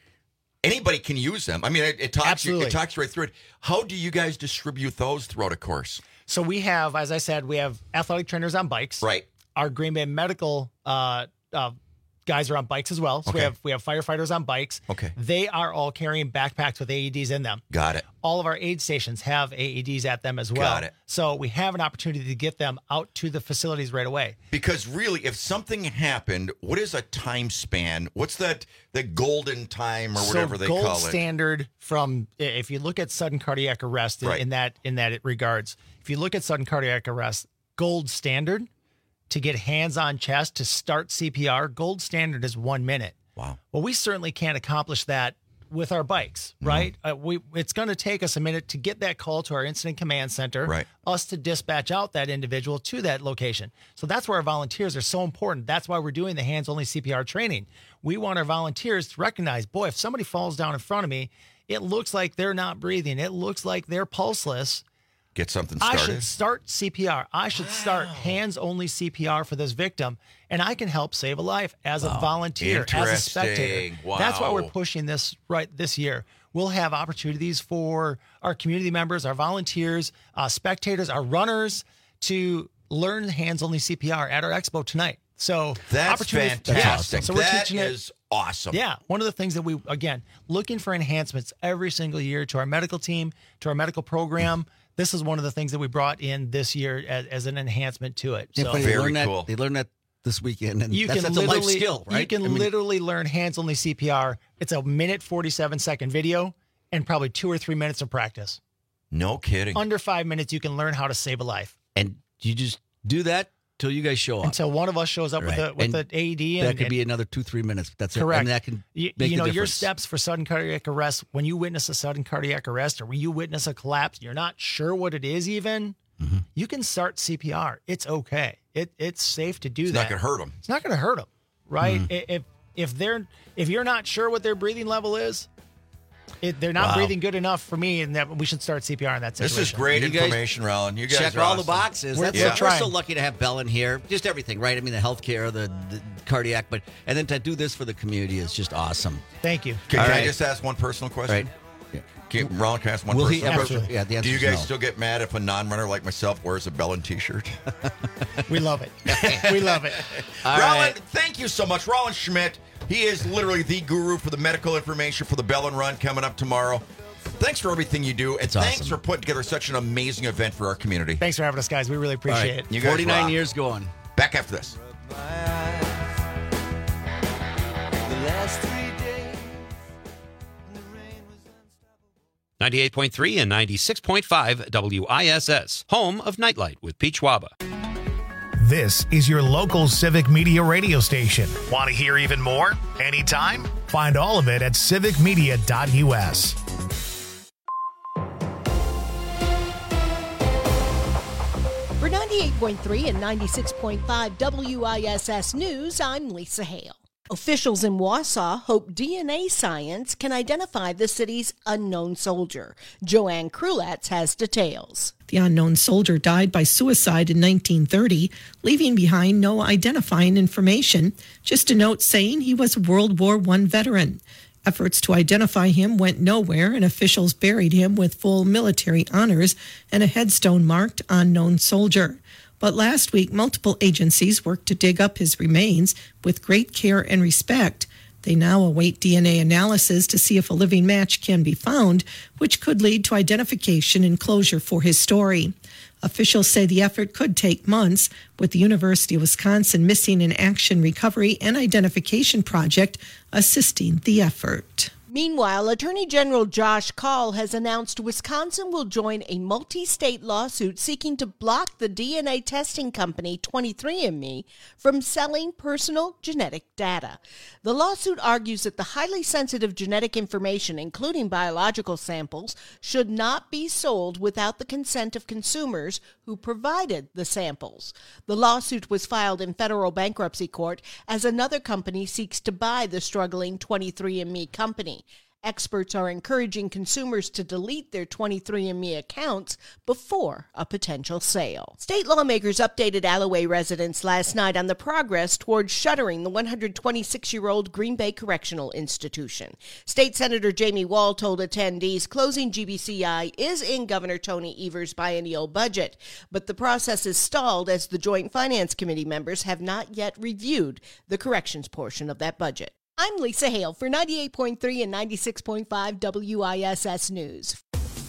anybody can use them. I mean, it, it talks you, Absolutely. it talks right through it. How do you guys distribute those throughout a course? So we have, as I said, we have athletic trainers on bikes. Right. Our Green Bay medical uh, uh, guys are on bikes as well. So we Okay. have we have firefighters on bikes. Okay. They are all carrying backpacks with A E Ds in them. Got it. All of our aid stations have A E Ds at them as well. Got it. So we have an opportunity to get them out to the facilities right away. Because really, if something happened, what is a time span? What's that the golden time or whatever so they gold call it? standard from if you look at sudden cardiac arrest in, Right. in that in that regards, if you look at sudden cardiac arrest, gold standard to get hands on chest to start C P R, gold standard is one minute. Wow. Well, we certainly can't accomplish that with our bikes, right? Uh, we it's going to take us a minute to get that call to our incident command center, Right. us to dispatch out that individual to that location. So that's where our volunteers are so important. That's why we're doing the hands-only C P R training. We want our volunteers to recognize, boy, if somebody falls down in front of me, it looks like they're not breathing. It looks like they're pulseless. Get something I started. should start C P R. I should start hands-only C P R for this victim, and I can help save a life as a volunteer, as a spectator. Interesting. That's why we're Wow. pushing this right this year. We'll have opportunities for our community members, our volunteers, uh, spectators, our runners to learn hands-only C P R at our expo tonight. So That's opportunities- fantastic. Yeah. So we're That teaching it. is awesome. Yeah, one of the things that we, again, looking for enhancements every single year to our medical team, to our medical program. This is one of the things that we brought in this year as, as an enhancement to it. Yeah, So but they learn that, They learn that this weekend, and you that's, can that's a life literally, skill, right? you can I mean, literally learn hands-only C P R. It's a minute forty-seven second video and probably two or three minutes of practice. No kidding. Under five minutes, you can learn how to save a life. and you just do that till you guys show up. Until one of us shows up Right. with a with And an A E D. And, that could and- be another two, three minutes. That's Correct. it. And that can you, make you the know, your difference. steps for sudden cardiac arrest, when you witness a sudden cardiac arrest or when you witness a collapse, you're not sure what it is even, Mm-hmm. you can start C P R. It's okay. It It's safe to do It's that. not going to hurt them. It's not going to hurt them, right? Mm-hmm. I- If if they're if you're not sure what their breathing level is, it, they're not Wow. breathing good enough for me, and that we should start C P R in that situation. This is great You guys information, Roland. You guys check are all awesome. the boxes. We're- That's we're we're, trying. so lucky to have Bell in here. Just everything, right? I mean, the healthcare, the, the cardiac, but and then to do this for the community is just awesome. Thank you. Can, All can I right. just ask one personal question? Right. Can, Ron, can I ask one Will he personal ever- question? yeah, the answer Do you is guys no. still get mad if a non-runner like myself wears a Bellin t-shirt? We love it. We love it. All Roland, right. thank you so much. Roland Schmidt, he is literally the guru for the medical information for the Bellin Run coming up tomorrow. Thanks for everything you do, and It's thanks awesome. for putting together such an amazing event for our community. Thanks for having us, guys. We really All appreciate right. it. You guys forty-nine rock. years going. Back after this. ninety-eight point three and ninety-six point five W I S S, home of Nightlight with Peach Waba. This is your local Civic Media radio station. Want to hear even more? Anytime? Find all of it at civic media dot U S. For ninety-eight point three and ninety-six point five W I S S News, I'm Lisa Hale. Officials in Wausau hope D N A science can identify the city's unknown soldier. Joanne Krulatz has details. The unknown soldier died by suicide in nineteen thirty, leaving behind no identifying information, just a note saying he was a World War One veteran. Efforts to identify him went nowhere, and officials buried him with full military honors and a headstone marked Unknown Soldier. But last week, multiple agencies worked to dig up his remains with great care and respect. They now await D N A analysis to see if a living match can be found, which could lead to identification and closure for his story. Officials say the effort could take months, with the University of Wisconsin Missing in Action Recovery and Identification Project assisting the effort. Meanwhile, Attorney General Josh Kaul has announced Wisconsin will join a multi-state lawsuit seeking to block the D N A testing company twenty-three and me from selling personal genetic data. The lawsuit argues that the highly sensitive genetic information, including biological samples, should not be sold without the consent of consumers who provided the samples. The lawsuit was filed in federal bankruptcy court as another company seeks to buy the struggling twenty-three and me company. Experts are encouraging consumers to delete their twenty-three and me accounts before a potential sale. State lawmakers updated Alloway residents last night on the progress towards shuttering the one hundred twenty-six-year-old Green Bay Correctional Institution. State Senator Jamie Wall told attendees closing G B C I is in Governor Tony Evers' biennial budget, but the process is stalled as the Joint Finance Committee members have not yet reviewed the corrections portion of that budget. I'm Lisa Hale for ninety-eight point three and ninety-six point five W I S S News.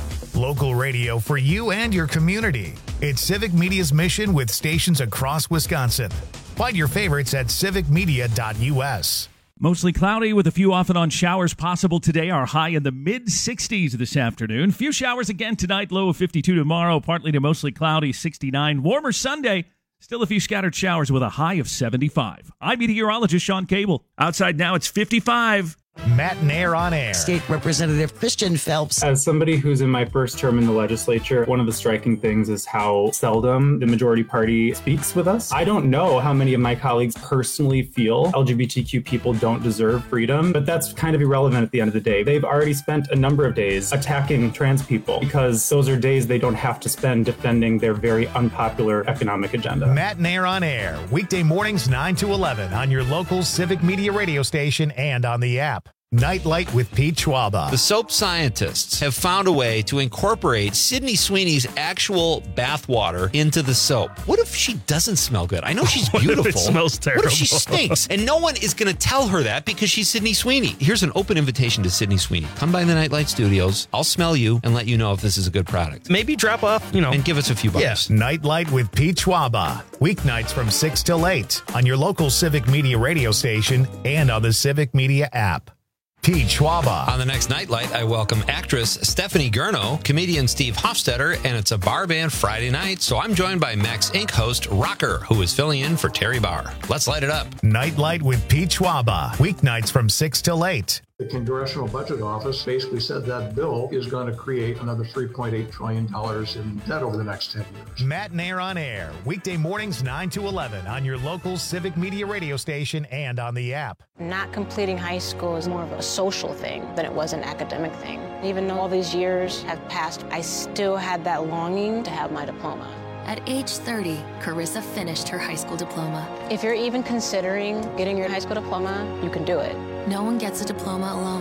Local radio for you and your community. It's Civic Media's mission with stations across Wisconsin. Find your favorites at civic media dot U S. Mostly cloudy with a few off and on showers possible today. Our high in the mid sixties this afternoon. Few showers again tonight, low of fifty-two tomorrow. Partly to mostly cloudy, sixty-nine. Warmer Sunday. Still a few scattered showers with a high of seventy-five. I'm meteorologist Sean Cable. Outside now it's fifty-five. Matt and Air on Air. State Representative Christian Phelps. As somebody who's in my first term in the legislature, one of the striking things is how seldom the majority party speaks with us. I don't know how many of my colleagues personally feel L G B T Q people don't deserve freedom, but that's kind of irrelevant at the end of the day. They've already spent a number of days attacking trans people because those are days they don't have to spend defending their very unpopular economic agenda. Matt and Air on Air. Weekday mornings nine to eleven on your local Civic Media radio station and on the app. Nightlight with Pete Schwaba. The soap scientists have found a way to incorporate Sydney Sweeney's actual bathwater into the soap. What if she doesn't smell good? I know she's What if it beautiful. smells What if she terrible? stinks? And no one is going to tell her that because she's Sydney Sweeney. Here's an open invitation to Sydney Sweeney. Come by the Nightlight Studios. I'll smell you and let you know if this is a good product. Maybe drop off, you know. And give us a few bucks. Nightlight with Pete Schwaba. Weeknights from six till eight on your local Civic Media radio station and on the Civic Media app. Pete Schwaba. On the next Nightlight, I welcome actress Stephanie Gurno, comedian Steve Hofstetter, and it's a bar band Friday night, so I'm joined by Max Incorporated host Rocker, who is filling in for Terry Barr. Let's light it up. Nightlight with Pete Schwaba. Weeknights from six till eight. The Congressional Budget Office basically said that bill is going to create another three point eight trillion dollars in debt over the next ten years. Matt and Air on Air. Weekday mornings nine to eleven on your local Civic Media radio station and on the app. Not completing high school is more of a social thing than it was an academic thing. Even though all these years have passed, I still had that longing to have my diploma. At age thirty, Carissa finished her high school diploma. If you're even considering getting your high school diploma, you can do it. No one gets a diploma alone.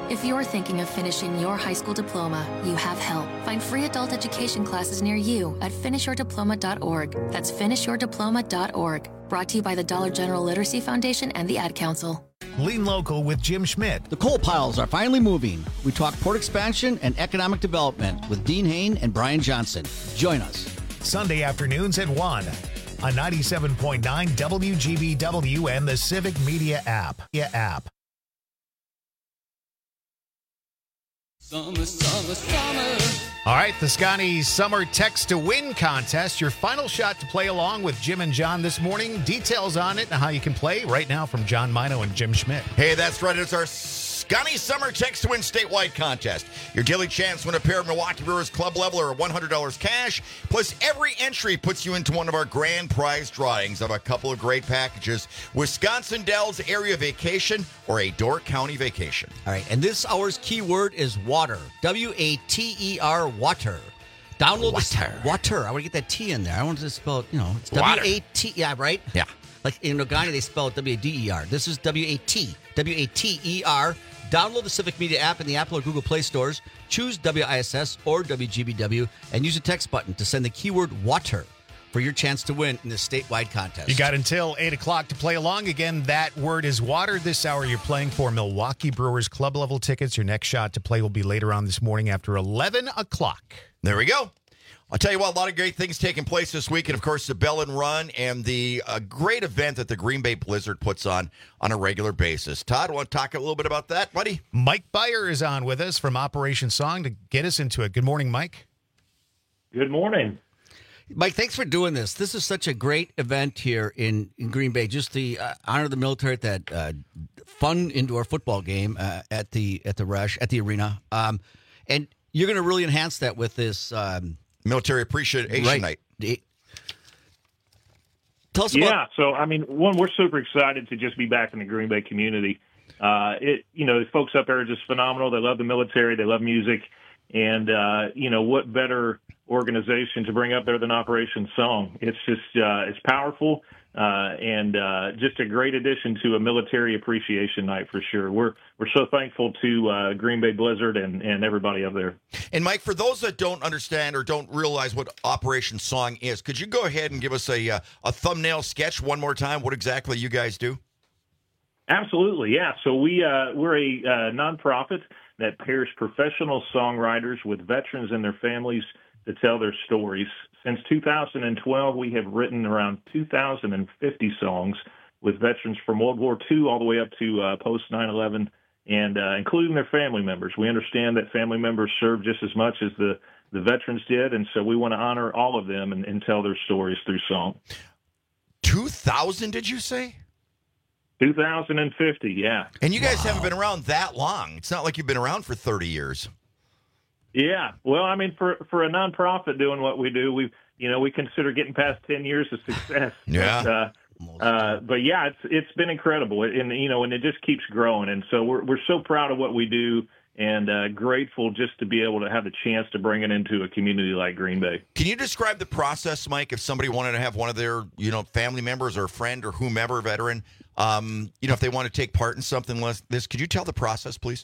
If you're thinking of finishing your high school diploma, you have help. Find free adult education classes near you at finish your diploma dot org. That's finish your diploma dot org. Brought to you by the Dollar General Literacy Foundation and the Ad Council. Lean Local with Jim Schmidt. The coal piles are finally moving. We talk port expansion and economic development with Dean Hain and Brian Johnson. Join us. Sunday afternoons at one on ninety-seven point nine W G B W and the Civic Media app. Yeah, app. Summer, summer, summer. All right, the Scotty Summer Text to Win contest. Your final shot to play along with Jim and John this morning. Details on it and how you can play right now from John Mino and Jim Schmidt. Hey, that's right. It's our Scotty Summer Text to Win statewide contest. Your daily chance to win a pair of Milwaukee Brewers Club level or one hundred dollars cash. Plus, every entry puts you into one of our grand prize drawings of a couple of great packages. Wisconsin Dells area vacation or a Door County vacation. All right, and this hour's keyword is water. W A T E R, water. Download water. The, water. I want to get that T in there. I want to spell it, you know, it's Water. W A T. Yeah, right? Yeah. Like in Nogani, they spell it W A D E R. This is W A T. W A T E R. Download the Civic Media app in the Apple or Google Play stores. Choose W I S S or W G B W and use the text button to send the keyword water for your chance to win in this statewide contest. You got until eight o'clock to play along. Again, that word is water. This hour, you're playing for Milwaukee Brewers Club level tickets. Your next shot to play will be later on this morning after eleven o'clock. There we go. I'll tell you what, a lot of great things taking place this week. And, of course, the Bell and Run and the uh, great event that the Green Bay Blizzard puts on on a regular basis. Todd, want to talk a little bit about that, buddy? Mike Beyer is on with us from Operation Song to get us into it. Good morning, Mike. Good morning. Mike, thanks for doing this. This is such a great event here in, in Green Bay. Just the uh, honor of the military at that uh, fun indoor football game uh, at the at the Rush, at the arena. Um, and you're going to really enhance that with this um, Military Appreciation right. Night. Tell us yeah, about... so, I mean, one, we're super excited to just be back in the Green Bay community. Uh, it, you know, the folks up there are just phenomenal. They love the military. They love music. And, uh, you know, what better organization to bring up there than Operation Song? It's just, uh, it's powerful uh, and uh, just a great addition to a military appreciation night for sure. We're we're so thankful to uh, Green Bay Blizzard and, and everybody up there. And, Mike, for those that don't understand or don't realize what Operation Song is, could you go ahead and give us a, uh, a thumbnail sketch one more time, what exactly you guys do? Absolutely, yeah. So we, uh, we're a uh, nonprofit that pairs professional songwriters with veterans and their families to tell their stories. Since two thousand twelve, we have written around two thousand fifty songs with veterans from World War Two all the way up to uh, post nine eleven, and uh, including their family members. We understand that family members serve just as much as the, the veterans did, and so we want to honor all of them and, and tell their stories through song. two thousand, did you say? two thousand fifty, yeah. And you guys wow. haven't been around that long. It's not like you've been around for thirty years. Yeah, well, I mean, for for a nonprofit doing what we do, we you know we consider getting past ten years of success. Yeah. But, uh, uh, but yeah, it's it's been incredible, and you know, and it just keeps growing, and so we're we're so proud of what we do, and uh, grateful just to be able to have the chance to bring it into a community like Green Bay. Can you describe the process, Mike, if somebody wanted to have one of their you know family members or a friend or whomever veteran, um, you know, if they want to take part in something like this, could you tell the process, please?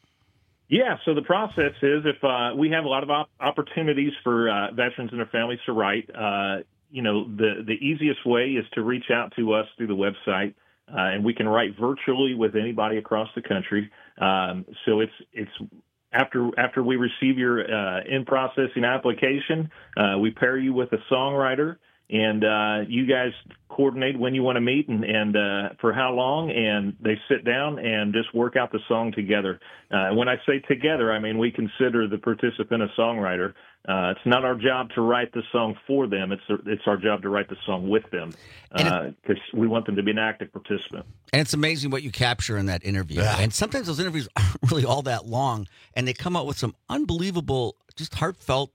Yeah, so the process is if uh, we have a lot of op- opportunities for uh, veterans and their families to write, uh, you know, the, the easiest way is to reach out to us through the website, uh, and we can write virtually with anybody across the country. Um, so it's it's after after we receive your uh, in-processing application, uh, we pair you with a songwriter, and uh, you guys coordinate when you want to meet and, and uh, for how long, and they sit down and just work out the song together. Uh, when I say together, I mean we consider the participant a songwriter. Uh, it's not our job to write the song for them. It's it's our job to write the song with them because uh, we want them to be an active participant. And it's amazing what you capture in that interview. Yeah. And sometimes those interviews aren't really all that long, and they come out with some unbelievable, just heartfelt,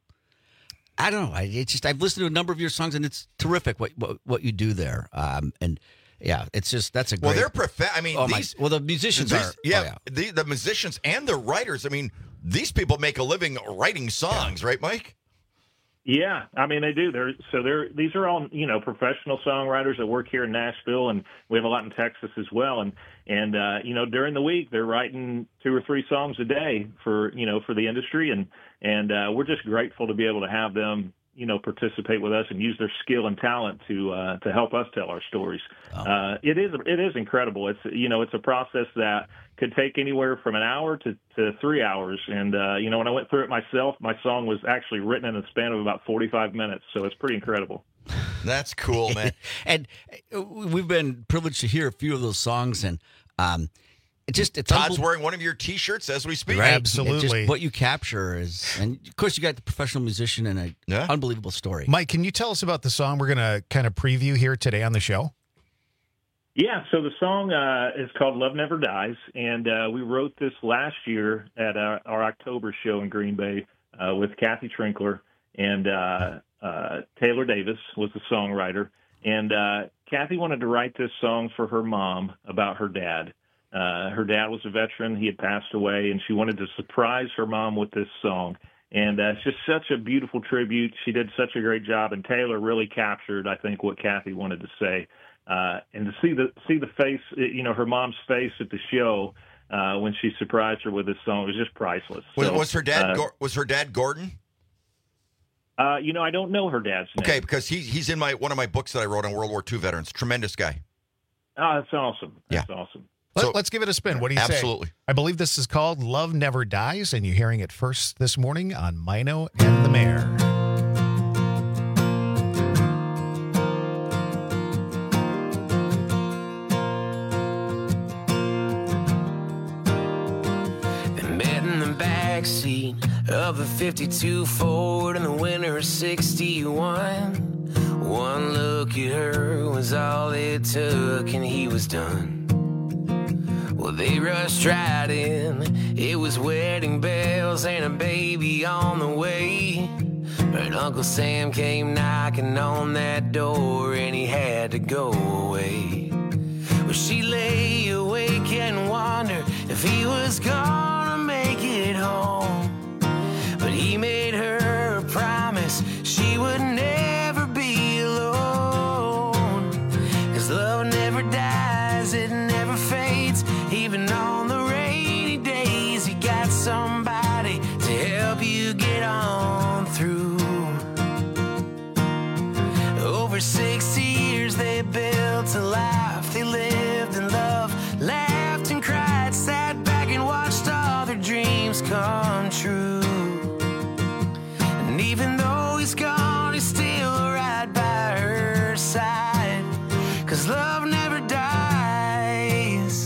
I don't know. I it's just I've listened to a number of your songs, and it's terrific what what, what you do there. Um, and yeah, it's just that's a great. Well, they're prof- I mean, oh these, my, well, the musicians these, are. Yeah, oh, yeah. The, the musicians and the writers. I mean, these people make a living writing songs, yeah. right, Mike? Yeah, I mean they do. They're so they're these are all you know professional songwriters that work here in Nashville, and we have a lot in Texas as well. And and uh, you know during the week they're writing two or three songs a day for you know for the industry, and and uh, we're just grateful to be able to have them you know participate with us and use their skill and talent to uh, to help us tell our stories. Oh. Uh, it is it is incredible. It's you know it's a process that could take anywhere from an hour to, to three hours. And, uh, you know, when I went through it myself, my song was actually written in a span of about forty-five minutes. So it's pretty incredible. That's cool, man. And we've been privileged to hear a few of those songs. And um, it just, it's Todd's unbel- wearing one of your T-shirts as we speak. Right? Absolutely. It just, what you capture is, and of course you got the professional musician and an Yeah. unbelievable story. Mike, can you tell us about the song we're going to kind of preview here today on the show? Yeah, so the song uh, is called Love Never Dies, and uh, we wrote this last year at our, our October show in Green Bay uh, with Kathy Trinkler, and uh, uh, Taylor Davis was the songwriter. And uh, Kathy wanted to write this song for her mom about her dad. Uh, her dad was a veteran. He had passed away, and she wanted to surprise her mom with this song. And uh, it's just such a beautiful tribute. She did such a great job, and Taylor really captured, I think, what Kathy wanted to say. Uh, and to see the see the face, you know, her mom's face at the show uh, when she surprised her with this song was just priceless. Was, So, was her dad uh, Gor- was her dad Gordon? Uh, you know, I don't know her dad's name. Okay, because he, he's in my one of my books that I wrote on World War Two veterans. Tremendous guy. Oh, that's awesome. That's awesome. Let, So- let's give it a spin. What do you say? Absolutely. I believe this is called Love Never Dies, and you're hearing it first this morning on Mino and the Mayor. Met in the backseat of the fifty-two Ford in the winter of sixty-one. One look at her was all it took, and he was done. Well, they rushed right in. It was wedding bells and a baby on the way. But Uncle Sam came knocking on that door, and he had to go away. Well, she lay awake and wondered if he was gonna make it home. But he made her a promise she would never be alone. 'Cause love never dies, it never fades. Even on the rainy days, you got somebody to help you get on through. Over sixty years they built a life. They lived in love, laughed and cried, sat back and watched all their dreams come true. And even though he's gone, he's still right by her side. 'Cause love never dies.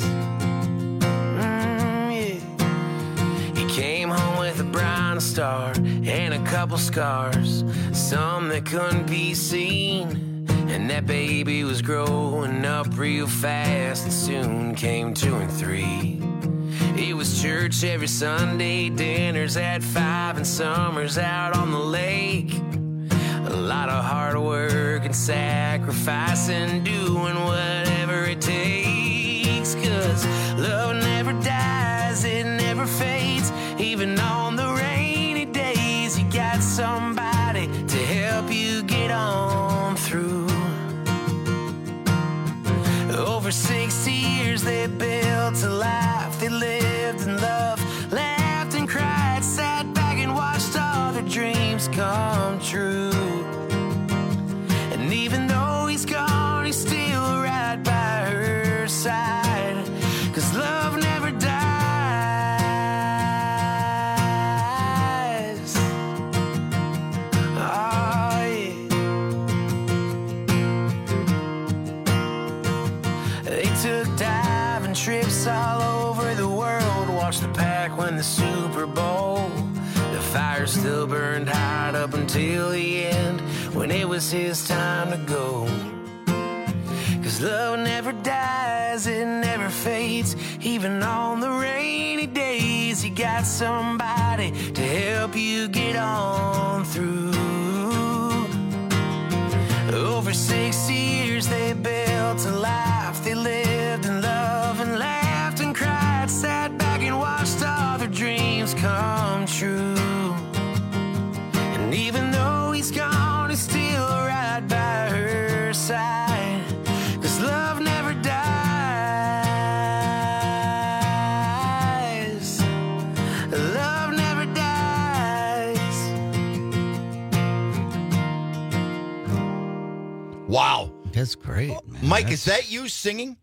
Mm, yeah. He came home with a brown star and a couple scars, some that couldn't be seen. And that baby was growing up real fast and soon came two and three. It was church every Sunday, dinners at five, and summers out on the lake. A lot of hard work and sacrifice and doing whatever it takes. 'Cause love never dies, it never fades. Even on the rainy days, you got somebody to help you get on through. Over sixty years they built a life. They lived in love, laughed and cried, sat back and watched all their dreams come true. And even though he's gone, he's still right by her side. 'Cause love never dies. Oh, yeah. They took diving trips all over the world, watched the pack win the Super Bowl. The fire still burned hot up until the end, when it was his time to go. 'Cause love never dies, it never fades. Even on the rainy days, you got somebody to help you get on through. Over sixty years they built a life. They lived in love and laughed and cried, sat back and watched all their dreams come true. And even though he's gone, That's great, man. Mike, That's... is that you singing?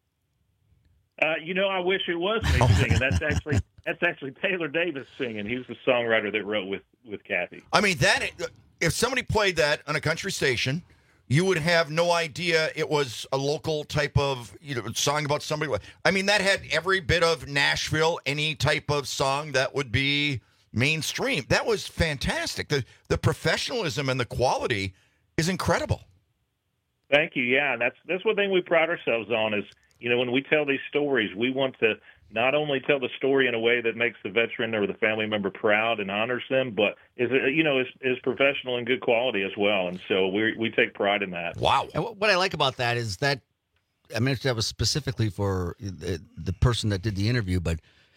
Uh, you know, I wish it was me singing. That's actually that's actually Taylor Davis singing. He's the songwriter that wrote with, with Kathy. I mean, that if somebody played that on a country station, you would have no idea it was a local type of you know song about somebody. I mean, that had every bit of Nashville, any type of song that would be mainstream. That was fantastic. The the professionalism and the quality is incredible. Thank you. Yeah, that's that's one thing we pride ourselves on is, you know, when we tell these stories, we want to not only tell the story in a way that makes the veteran or the family member proud and honors them, but is you know is, is professional and good quality as well. And so we we take pride in that. Wow. And what I like about that is that, I mean, that was specifically for the, the person that did the interview, but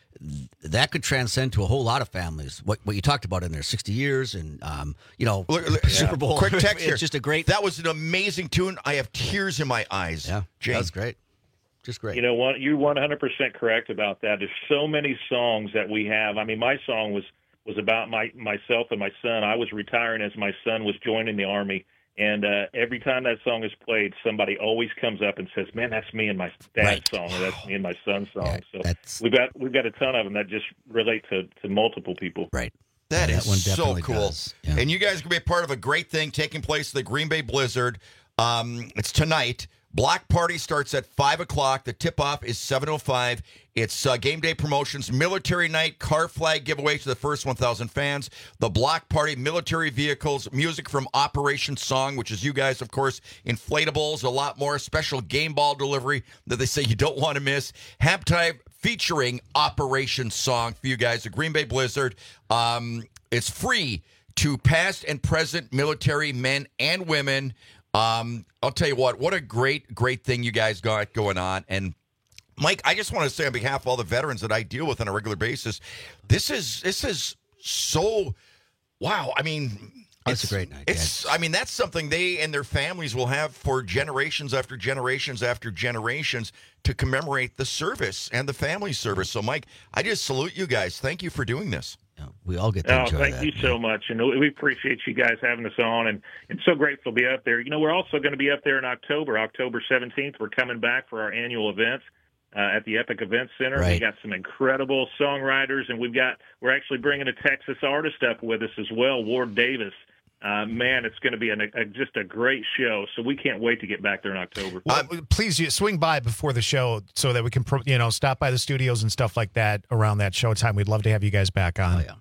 that could transcend to a whole lot of families. What what you talked about in there, sixty years and, um, you know, Look, look, Super Bowl. Quick text here. It's just a great. That was an amazing tune. I have tears in my eyes. Yeah, Jane. that was great. Just great. You know, one, you're one hundred percent correct about that. There's so many songs that we have. I mean, my song was, was about my myself and my son. I was retiring as my son was joining the Army. And uh, every time that song is played, somebody always comes up and says, "Man, that's me and my dad's Right. song, or that's me and my son's song." Yeah, so that's- we've got we've got a ton of them that just relate to, to multiple people. Right. That Yeah, is that one so definitely cool. does. Yeah. And you guys are going to be a part of a great thing taking place at the Green Bay Blizzard. Um, it's tonight. Block party starts at five o'clock. The tip-off is seven oh five. It's uh, game day promotions, military night, car flag giveaway to the first one thousand fans, the block party, military vehicles, music from Operation Song, which is you guys, of course, inflatables, a lot more, special game ball delivery that they say you don't want to miss. Halftime featuring Operation Song for you guys, the Green Bay Blizzard. Um, it's free to past and present military men and women. Um, I'll tell you what, what a great, great thing you guys got going on. And Mike, I just want to say on behalf of all the veterans that I deal with on a regular basis, this is this is so wow. I mean, That's it's a great night. It's I mean, that's something they and their families will have for generations after generations after generations to commemorate the service and the family service. So Mike, I just salute you guys. Thank you for doing this. Yeah, we all get to Oh, enjoy thank that. you so much, and we appreciate you guys having us on, and it's so grateful to be up there. You know, we're also going to be up there in October, October seventeenth. We're coming back for our annual events uh, at the Epic Event Center. Right. We got some incredible songwriters, and we've got we're actually bringing a Texas artist up with us as well, Ward Davis. Uh, man, it's going to be an, a, just a great show, so we can't wait to get back there in October. Well, please you swing by before the show so that we can, pro- you know, stop by the studios and stuff like that around that show time. We'd love to have you guys back on. Oh, yeah.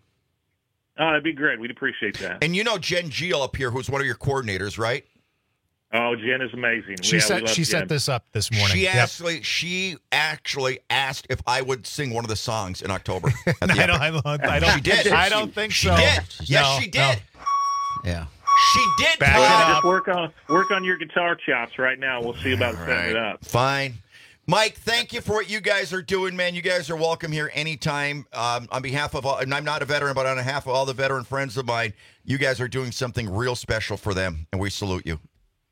Oh, that'd be great. We'd appreciate that. And you know Jen Geel up here, who's one of your coordinators, right? Oh, Jen is amazing. She Yeah, we set love she Jen. set this up this morning. She Yep. actually, she actually asked if I would sing one of the songs in October. at the I don't, Epic. I don't, I don't, She did. I don't think she so. did. Yes, No, she did. Yeah. She did. Back Todd. it Yeah, up. just work on work on your guitar chops right now. We'll see about setting it up. Fine. Mike, thank you for what you guys are doing, man. You guys are welcome here anytime. Um, on behalf of all, and I'm not a veteran, but on behalf of all the veteran friends of mine, you guys are doing something real special for them, and we salute you.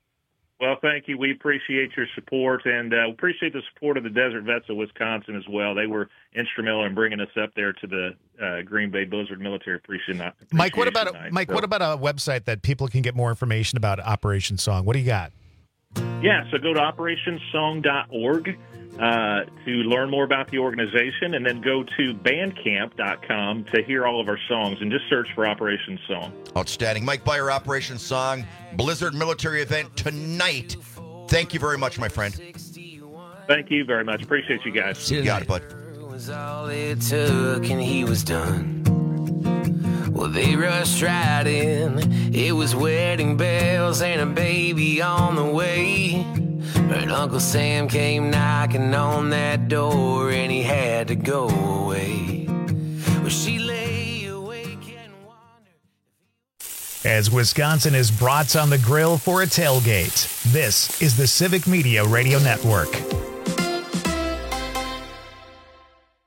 Well, thank you. We appreciate your support, and uh, appreciate the support of the Desert Vets of Wisconsin as well. They were instrumental in bringing us up there to the uh, Green Bay Blizzard Military Appreciation Mike, what about a, Night. Mike? So- What about a website that people can get more information about Operation Song? What do you got? Yeah, so go to operation song dot org uh, to learn more about the organization, and then go to bandcamp dot com to hear all of our songs, and just search for Operation Song. Outstanding. Mike Byer, Operation Song, Blizzard military event tonight. Thank you very much, my friend. Thank you very much. Appreciate you guys. You got it, bud. Was all it took, and he was done. Well, they rushed right in. It was wedding bells and a baby on the way. But Uncle Sam came knocking on that door, and he had to go away. Well, she lay awake and As Wisconsin is brats on the grill for a tailgate, this is the Civic Media Radio Network.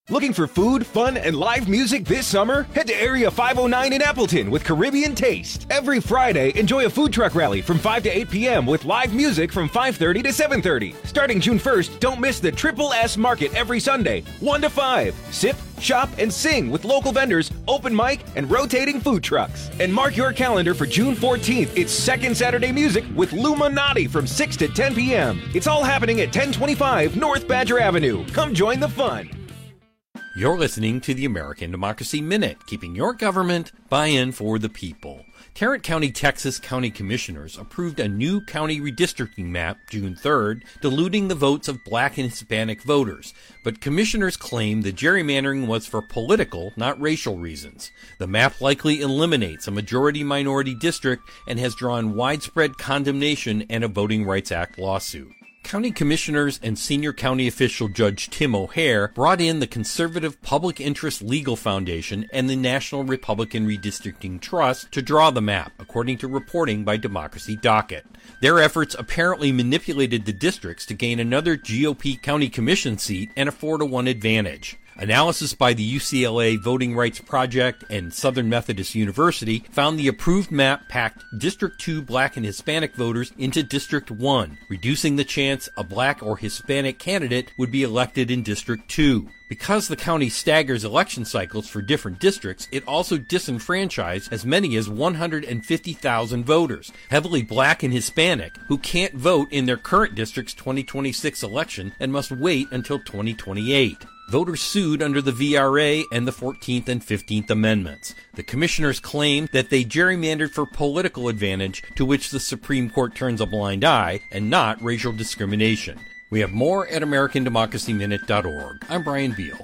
Looking for food, fun, and live music this summer? Head to Area five oh nine in Appleton with Caribbean Taste. Every Friday, enjoy a food truck rally from five to eight p.m. with live music from five thirty to seven thirty. Starting June first, don't miss the Triple S Market every Sunday, one to five. Sip, shop, and sing with local vendors, open mic, and rotating food trucks. And mark your calendar for June fourteenth. It's Second Saturday Music with Luminati from six to ten p.m. It's all happening at ten twenty-five North Badger Avenue. Come join the fun. You're listening to the American Democracy Minute, keeping your government buy-in for the people. Tarrant County, Texas County Commissioners approved a new county redistricting map June third, diluting the votes of black and Hispanic voters. But commissioners claim the gerrymandering was for political, not racial reasons. The map likely eliminates a majority-minority district and has drawn widespread condemnation and a Voting Rights Act lawsuit. County commissioners and senior county official Judge Tim O'Hare brought in the Conservative Public Interest Legal Foundation and the National Republican Redistricting Trust to draw the map, according to reporting by Democracy Docket. Their efforts apparently manipulated the districts to gain another G O P county commission seat and a four to one advantage. Analysis by the U C L A Voting Rights Project and Southern Methodist University found the approved map packed District two black and Hispanic voters into District one, reducing the chance a black or Hispanic candidate would be elected in District two. Because the county staggers election cycles for different districts, it also disenfranchised as many as one hundred fifty thousand voters, heavily black and Hispanic, who can't vote in their current district's twenty twenty-six election and must wait until twenty twenty-eight. Voters sued under the V R A and the fourteenth and fifteenth Amendments. The commissioners claim that they gerrymandered for political advantage, to which the Supreme Court turns a blind eye, and not racial discrimination. We have more at American Democracy Minute dot org. I'm Brian Beal.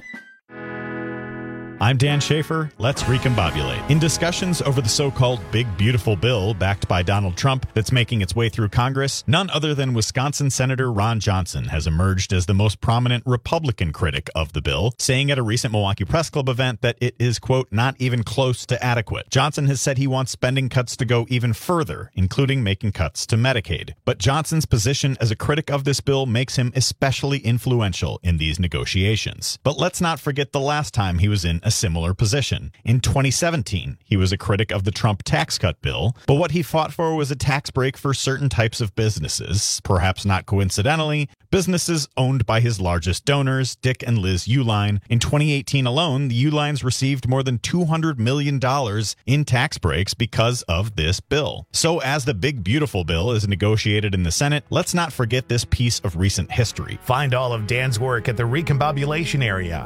I'm Dan Schaefer. Let's recombobulate. In discussions over the so-called Big Beautiful Bill backed by Donald Trump that's making its way through Congress, none other than Wisconsin Senator Ron Johnson has emerged as the most prominent Republican critic of the bill, saying at a recent Milwaukee Press Club event that it is, quote, not even close to adequate. Johnson has said he wants spending cuts to go even further, including making cuts to Medicaid. But Johnson's position as a critic of this bill makes him especially influential in these negotiations. But let's not forget the last time he was in a similar position. In twenty seventeen, he was a critic of the Trump tax cut bill, but what he fought for was a tax break for certain types of businesses, perhaps not coincidentally, businesses owned by his largest donors, Dick and Liz Uihlein. In twenty eighteen alone, the Uihleins received more than two hundred million dollars in tax breaks because of this bill. So as the Big Beautiful Bill is negotiated in the Senate, let's not forget this piece of recent history. Find all of Dan's work at the Recombobulation area.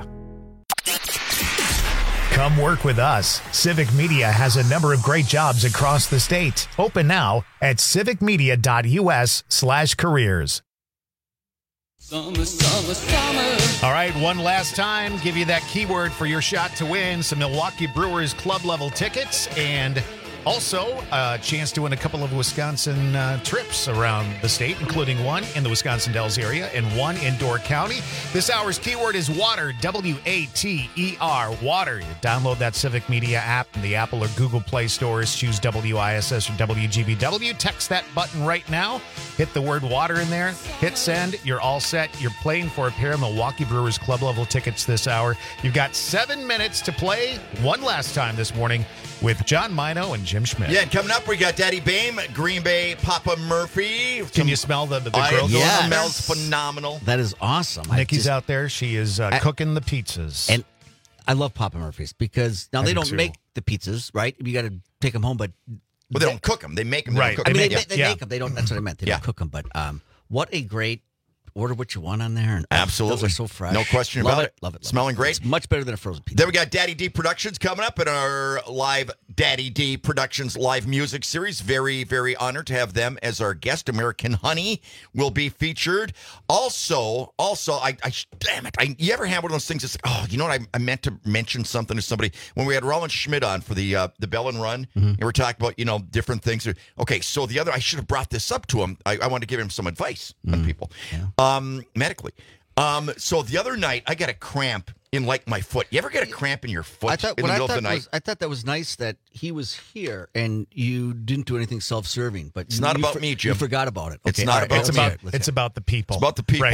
Come work with us. Civic Media has a number of great jobs across the state. Open now at civicmedia.us slash careers. Summer, summer, summer. All right, one last time, give you that keyword for your shot to win some Milwaukee Brewers club level tickets and also a chance to win a couple of Wisconsin uh, trips around the state, including one in the Wisconsin Dells area and one in Door County. This hour's keyword is water, W A T E R, water. You download that Civic Media app in the Apple or Google Play stores. Choose W I S S or W G B W. Text that button right now. Hit the word water in there. Hit send. You're all set. You're playing for a pair of Milwaukee Brewers club level tickets this hour. You've got seven minutes to play one last time this morning with John Mino and Jim Schmidt. Yeah, and coming up, we got Daddy Bame, Green Bay, Papa Murphy. Can Some, you smell the, the I, grill? Yeah, it smells phenomenal. That is awesome. Nikki's just, out there. She is uh, I, cooking the pizzas. And I love Papa Murphy's because now I they don't too. make the pizzas, right? You got to take them home, but well, they don't cook them. They make them. They right. Don't cook I mean, them. they, Yeah. they yeah. make them. They don't. That's what I meant. They yeah. don't cook them. But um, what a great order what you want on there. And, oh, Absolutely. those are so fresh. No question love about it. Love it. Love Smelling it. great. It's much better than a frozen pizza. Then we got Daddy D Productions coming up in our live Daddy D Productions live music series. Very, very honored to have them as our guest. American Honey will be featured. Also, also, I, I damn it, I, you ever have one of those things that's, oh, you know what, I, I meant to mention something to somebody when we had Roland Schmidt on for the uh, the Bell and Run, mm-hmm. and we're talking about, you know, different things. Okay, so the other, I should have brought this up to him. I, I wanted to give him some advice mm-hmm. on people, yeah. um, medically. Um, so the other night, I got a cramp in like my foot. You ever get a cramp in your foot I thought in what the I middle of thought the night? was I thought that was nice that he was here and you didn't do anything self-serving. But It's not you about for- me, Jim. You forgot about it. It's Okay, not all right, about let's It's hear about it. Let's it's hear about the people. It's about the people.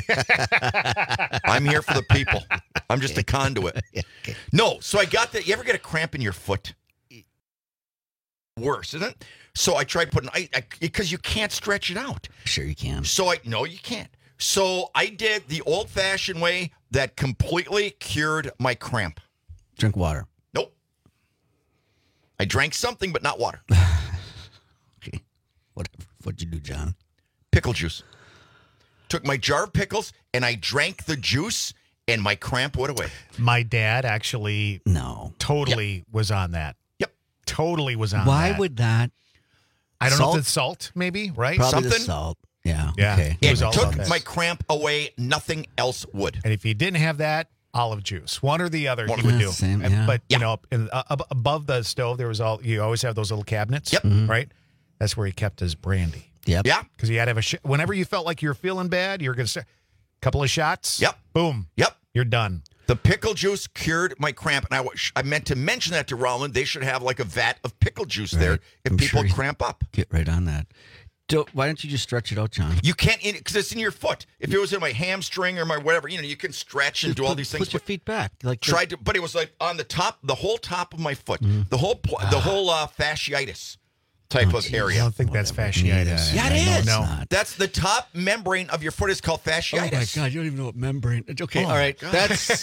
Right. I'm here for the people. I'm just a conduit. No, so I got that. You ever get a cramp in your foot? Worse, isn't it? So I tried putting I because you can't stretch it out. Sure you can. So I no, you can't. So I did the old-fashioned way that completely cured my cramp. Drink water. Nope. I drank something, but not water. Okay. Whatever. What'd you do, John? Pickle juice. Took my jar of pickles and I drank the juice, and my cramp went away. My dad actually no totally was on that. Yep. Totally was on Why that. would that? I don't know Salt? if it's salt, maybe, right? Probably Something. the salt. Yeah. Yeah. Okay. It It was all took about that. my cramp away. Nothing else would. And if you didn't have that, olive juice, one or the other, One he or would the do. same, And- yeah. But you know, in, uh, ab- above the stove, there was all you always have those little cabinets. Yep. Mhm. Right. That's where he kept his brandy. Yep. Yeah. Because he had to have a sh- whenever you felt like you were feeling bad, you were going to say a couple of shots. Yep. Boom. Yep. You're done. The pickle juice cured my cramp, and I, wa- I meant to mention that to Roland. They should have like a vat of pickle juice there Right. if I'm people sure he- cramp up. Get right on that. Don't, why don't you just stretch it out, John? You can't, because it's in your foot. If it was in my hamstring or my whatever, you know, you can stretch and Just do all put- these things. Put your feet back. Like the- Tried to, but it was like on the top, the whole top of my foot, Mm-hmm. the whole, pl- the whole uh, fasciitis type Oh, of geez. I area. don't think that's fasciitis. Yeah, I know it is. it's No. not. That's the top membrane of your foot is called Oh fasciitis. my God! You don't even know what membrane. Okay, Oh all right. my God. That's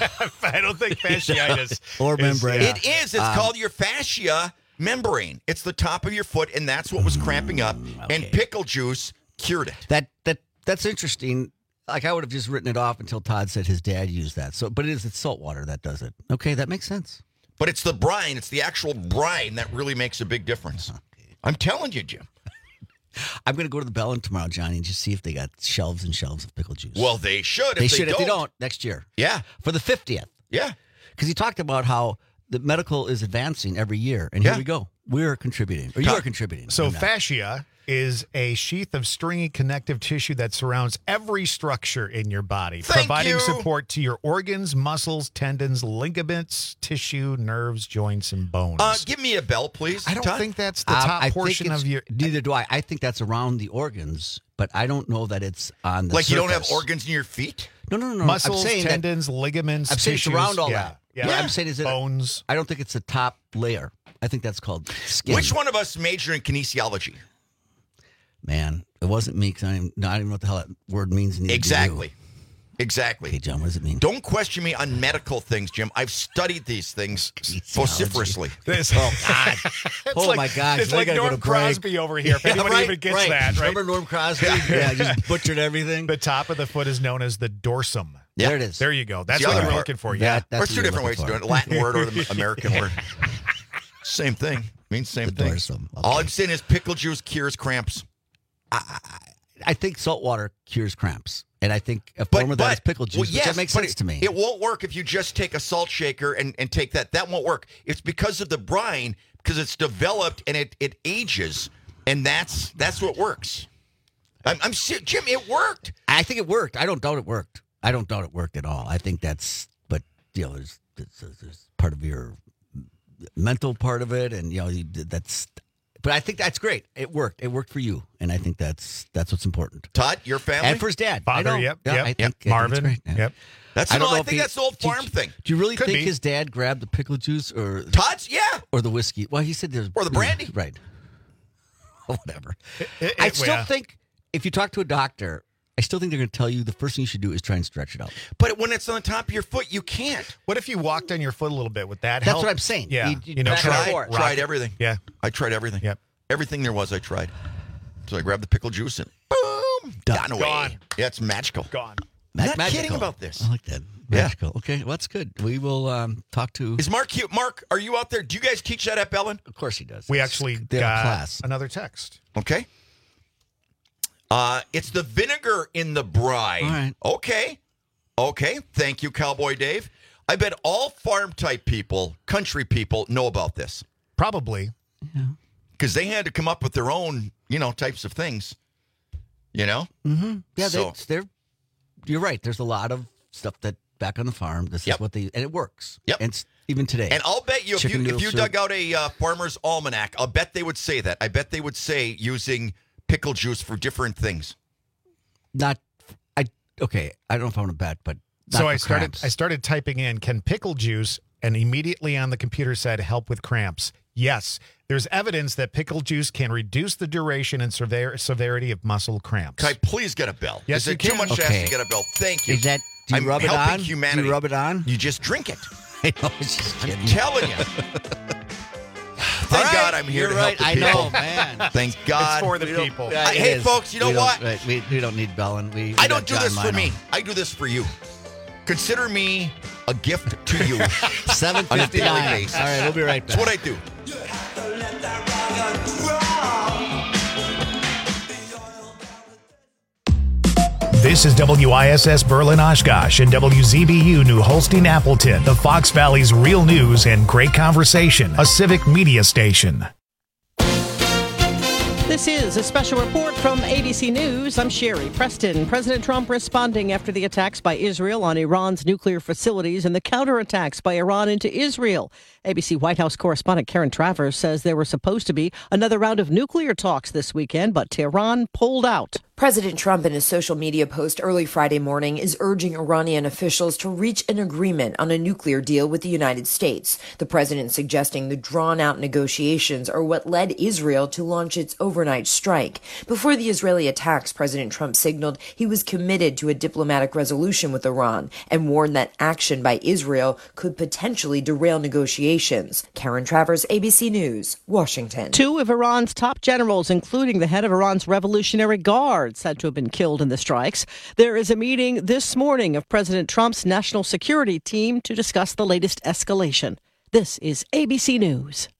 I don't think fasciitis Or is- membrane. yeah. It is. It's Um, called your fascia membrane. It's the top of your foot, and that's what was cramping up. And okay. pickle juice cured it. that that that's interesting. Like I would have just written it off until Todd said his dad used that. So, but it is it's salt water that does it. Okay, that makes sense. But it's the brine. It's the actual brine that really makes a big difference. I'm telling you, Jim. I'm going to go to the Bellin tomorrow, Johnny, and just see if they got shelves and shelves of pickle juice. Well, they should. If they they should. don't, If they don't, next year Yeah. for the fiftieth, Yeah. because he talked about how the medical is advancing every year, and Yeah. here we go. We're contributing, or you are contributing. So I'm not. fascia is a sheath of stringy connective tissue that surrounds every structure in your body, Thank providing you. support to your organs, muscles, tendons, ligaments, tissue, nerves, joints, and bones. Uh, give me a bell, please. I don't Todd. think that's the Um, top I think portion it's- of your. Neither do I. I think that's around the organs, but I don't know that it's on the like you don't have surface. organs in your feet. No, no, no, no. muscles, I'm saying that- tendons, ligaments. I'm saying it's tissues. around all yeah. that. Yeah. What I'm saying is that bones. I don't think it's the top layer. I think that's called skin. Which one of us majored in kinesiology? Man, it wasn't me because I don't even, I don't even know what the hell that word means. neither do you. Exactly. Exactly. Okay, John, what does it mean? Don't question me on medical things, Jim. I've studied these things vociferously. This, Oh, God. It's oh, like- my gosh. It's I like gotta go Norm to break. Crosby over here. If Yeah, anybody right, even gets right. that, right? Remember Norm Crosby? yeah, just butchered everything. The top of the foot is known as the dorsum. There it is. There you go. That's the what other you were part. looking for. That- Yeah. that's There's what two you're different ways looking of for. doing it. Latin word or the American word. Same thing. Means same The thing. dorsum. All Okay. I'm saying is pickle juice cures cramps. I think salt water cures cramps. And I think a But, form of that but is pickle juice, well, which yes, that makes but sense it, to me. It won't work if you just take a salt shaker and, and take that. That won't work. It's because of the brine, because it's developed and it, it ages, and that's that's what works. I'm, I'm ser- Jim. It worked. I think it worked. I don't doubt it worked. I don't doubt it worked at all. I think that's, but you know, there's there's, there's part of your mental part of it, and you know, you, that's. But I think that's great. It worked. It worked for you, and I think that's that's what's important. Todd, your family And for his dad, I Father, know. yep, Yeah, yep, I think, yep. I think Marvin, it's great. Yeah. yep. That's I an don't old, know I if think he- that's the old do you- farm thing. Do you really Could think be. his dad grabbed the pickle juice or Todd's, yeah, or the whiskey? Well, he said there's or the brandy, right? Whatever. It- it- I it- still yeah. think if you talk to a doctor, I still think they're going to tell you the first thing you should do is try and stretch it out. But when it's on the top of your foot, you can't. What if you walked on your foot a little bit? Would that That's help? what I'm saying. Yeah. You- You, you know, back and try, forth. rock Tried it. everything. Yeah. I tried everything. Yep. Everything there was, I tried. So I grabbed the pickle juice and boom, gone away. Gone. Yeah, it's magical. Gone. I'm Mag- not magical. kidding about this. I like that. Yeah. Magical. Okay, well, that's good. We will um, talk to. Is Mark here? Mark, are you out there? Do you guys teach that at Bellin? Of course he does. We It's- actually they have a got class. another text. Okay. Uh, it's the vinegar in the brine. All right. Okay. Okay. Thank you, Cowboy Dave. I bet all farm type people, country people, know about this Probably. because they had to come up with their own, you know, types of things. You know. Mm-hmm. Yeah, So- they, they're. You're right. There's a lot of stuff that back on the farm. This Yep. is what they, and it works. Yep. And it's even today. And I'll bet you if Chicken you, if noodle you soup. dug out a uh, farmer's almanac, I'll bet they would say that. I bet they would say using pickle juice for different things. Not, I okay. I don't know if I want to bet, but not So for I started. cramps. I started typing in "can pickle juice," and immediately on the computer said "help with cramps." Yes, there's evidence that pickle juice can reduce the duration and sever- severity of muscle cramps. Can I please get a bell? Yes, Is you it too can. much to Okay. ask to get a bell? Thank you. Is that? Do you I'm rub it helping on? humanity. Do you rub it on? You just drink it. I know. It's just I'm kidding. telling you. Thank All right, God I'm here you're to right. help the I people. know, man. Thank God. It's for the We don't- people. Yeah, I- it hey, is. folks, you know We don't- what? right, we, we don't need Bellin. We, we I got don't do John this for Mino. me. I do this for you. Consider me a gift to you. seven on a daily fifty-nine. basis. All right, we'll be right back. That's what I do. This is W I S S Berlin Oshkosh and W Z B U New Holstein Appleton, the Fox Valley's real news and great conversation, a civic media station. This is a special report from A B C News. I'm Sherry Preston. President Trump responding after the attacks by Israel on Iran's nuclear facilities and the counterattacks by Iran into Israel. A B C White House correspondent Karen Travers says there were supposed to be another round of nuclear talks this weekend, but Tehran pulled out. President Trump, in a social media post early Friday morning, is urging Iranian officials to reach an agreement on a nuclear deal with the United States. The president suggesting the drawn-out negotiations are what led Israel to launch its overnight strike. Before the Israeli attacks, President Trump signaled he was committed to a diplomatic resolution with Iran and warned that action by Israel could potentially derail negotiations. Karen Travers, A B C News, Washington. Two of Iran's top generals, including the head of Iran's Revolutionary Guard, said to have been killed in the strikes. There is a meeting this morning of President Trump's national security team to discuss the latest escalation. This is A B C News.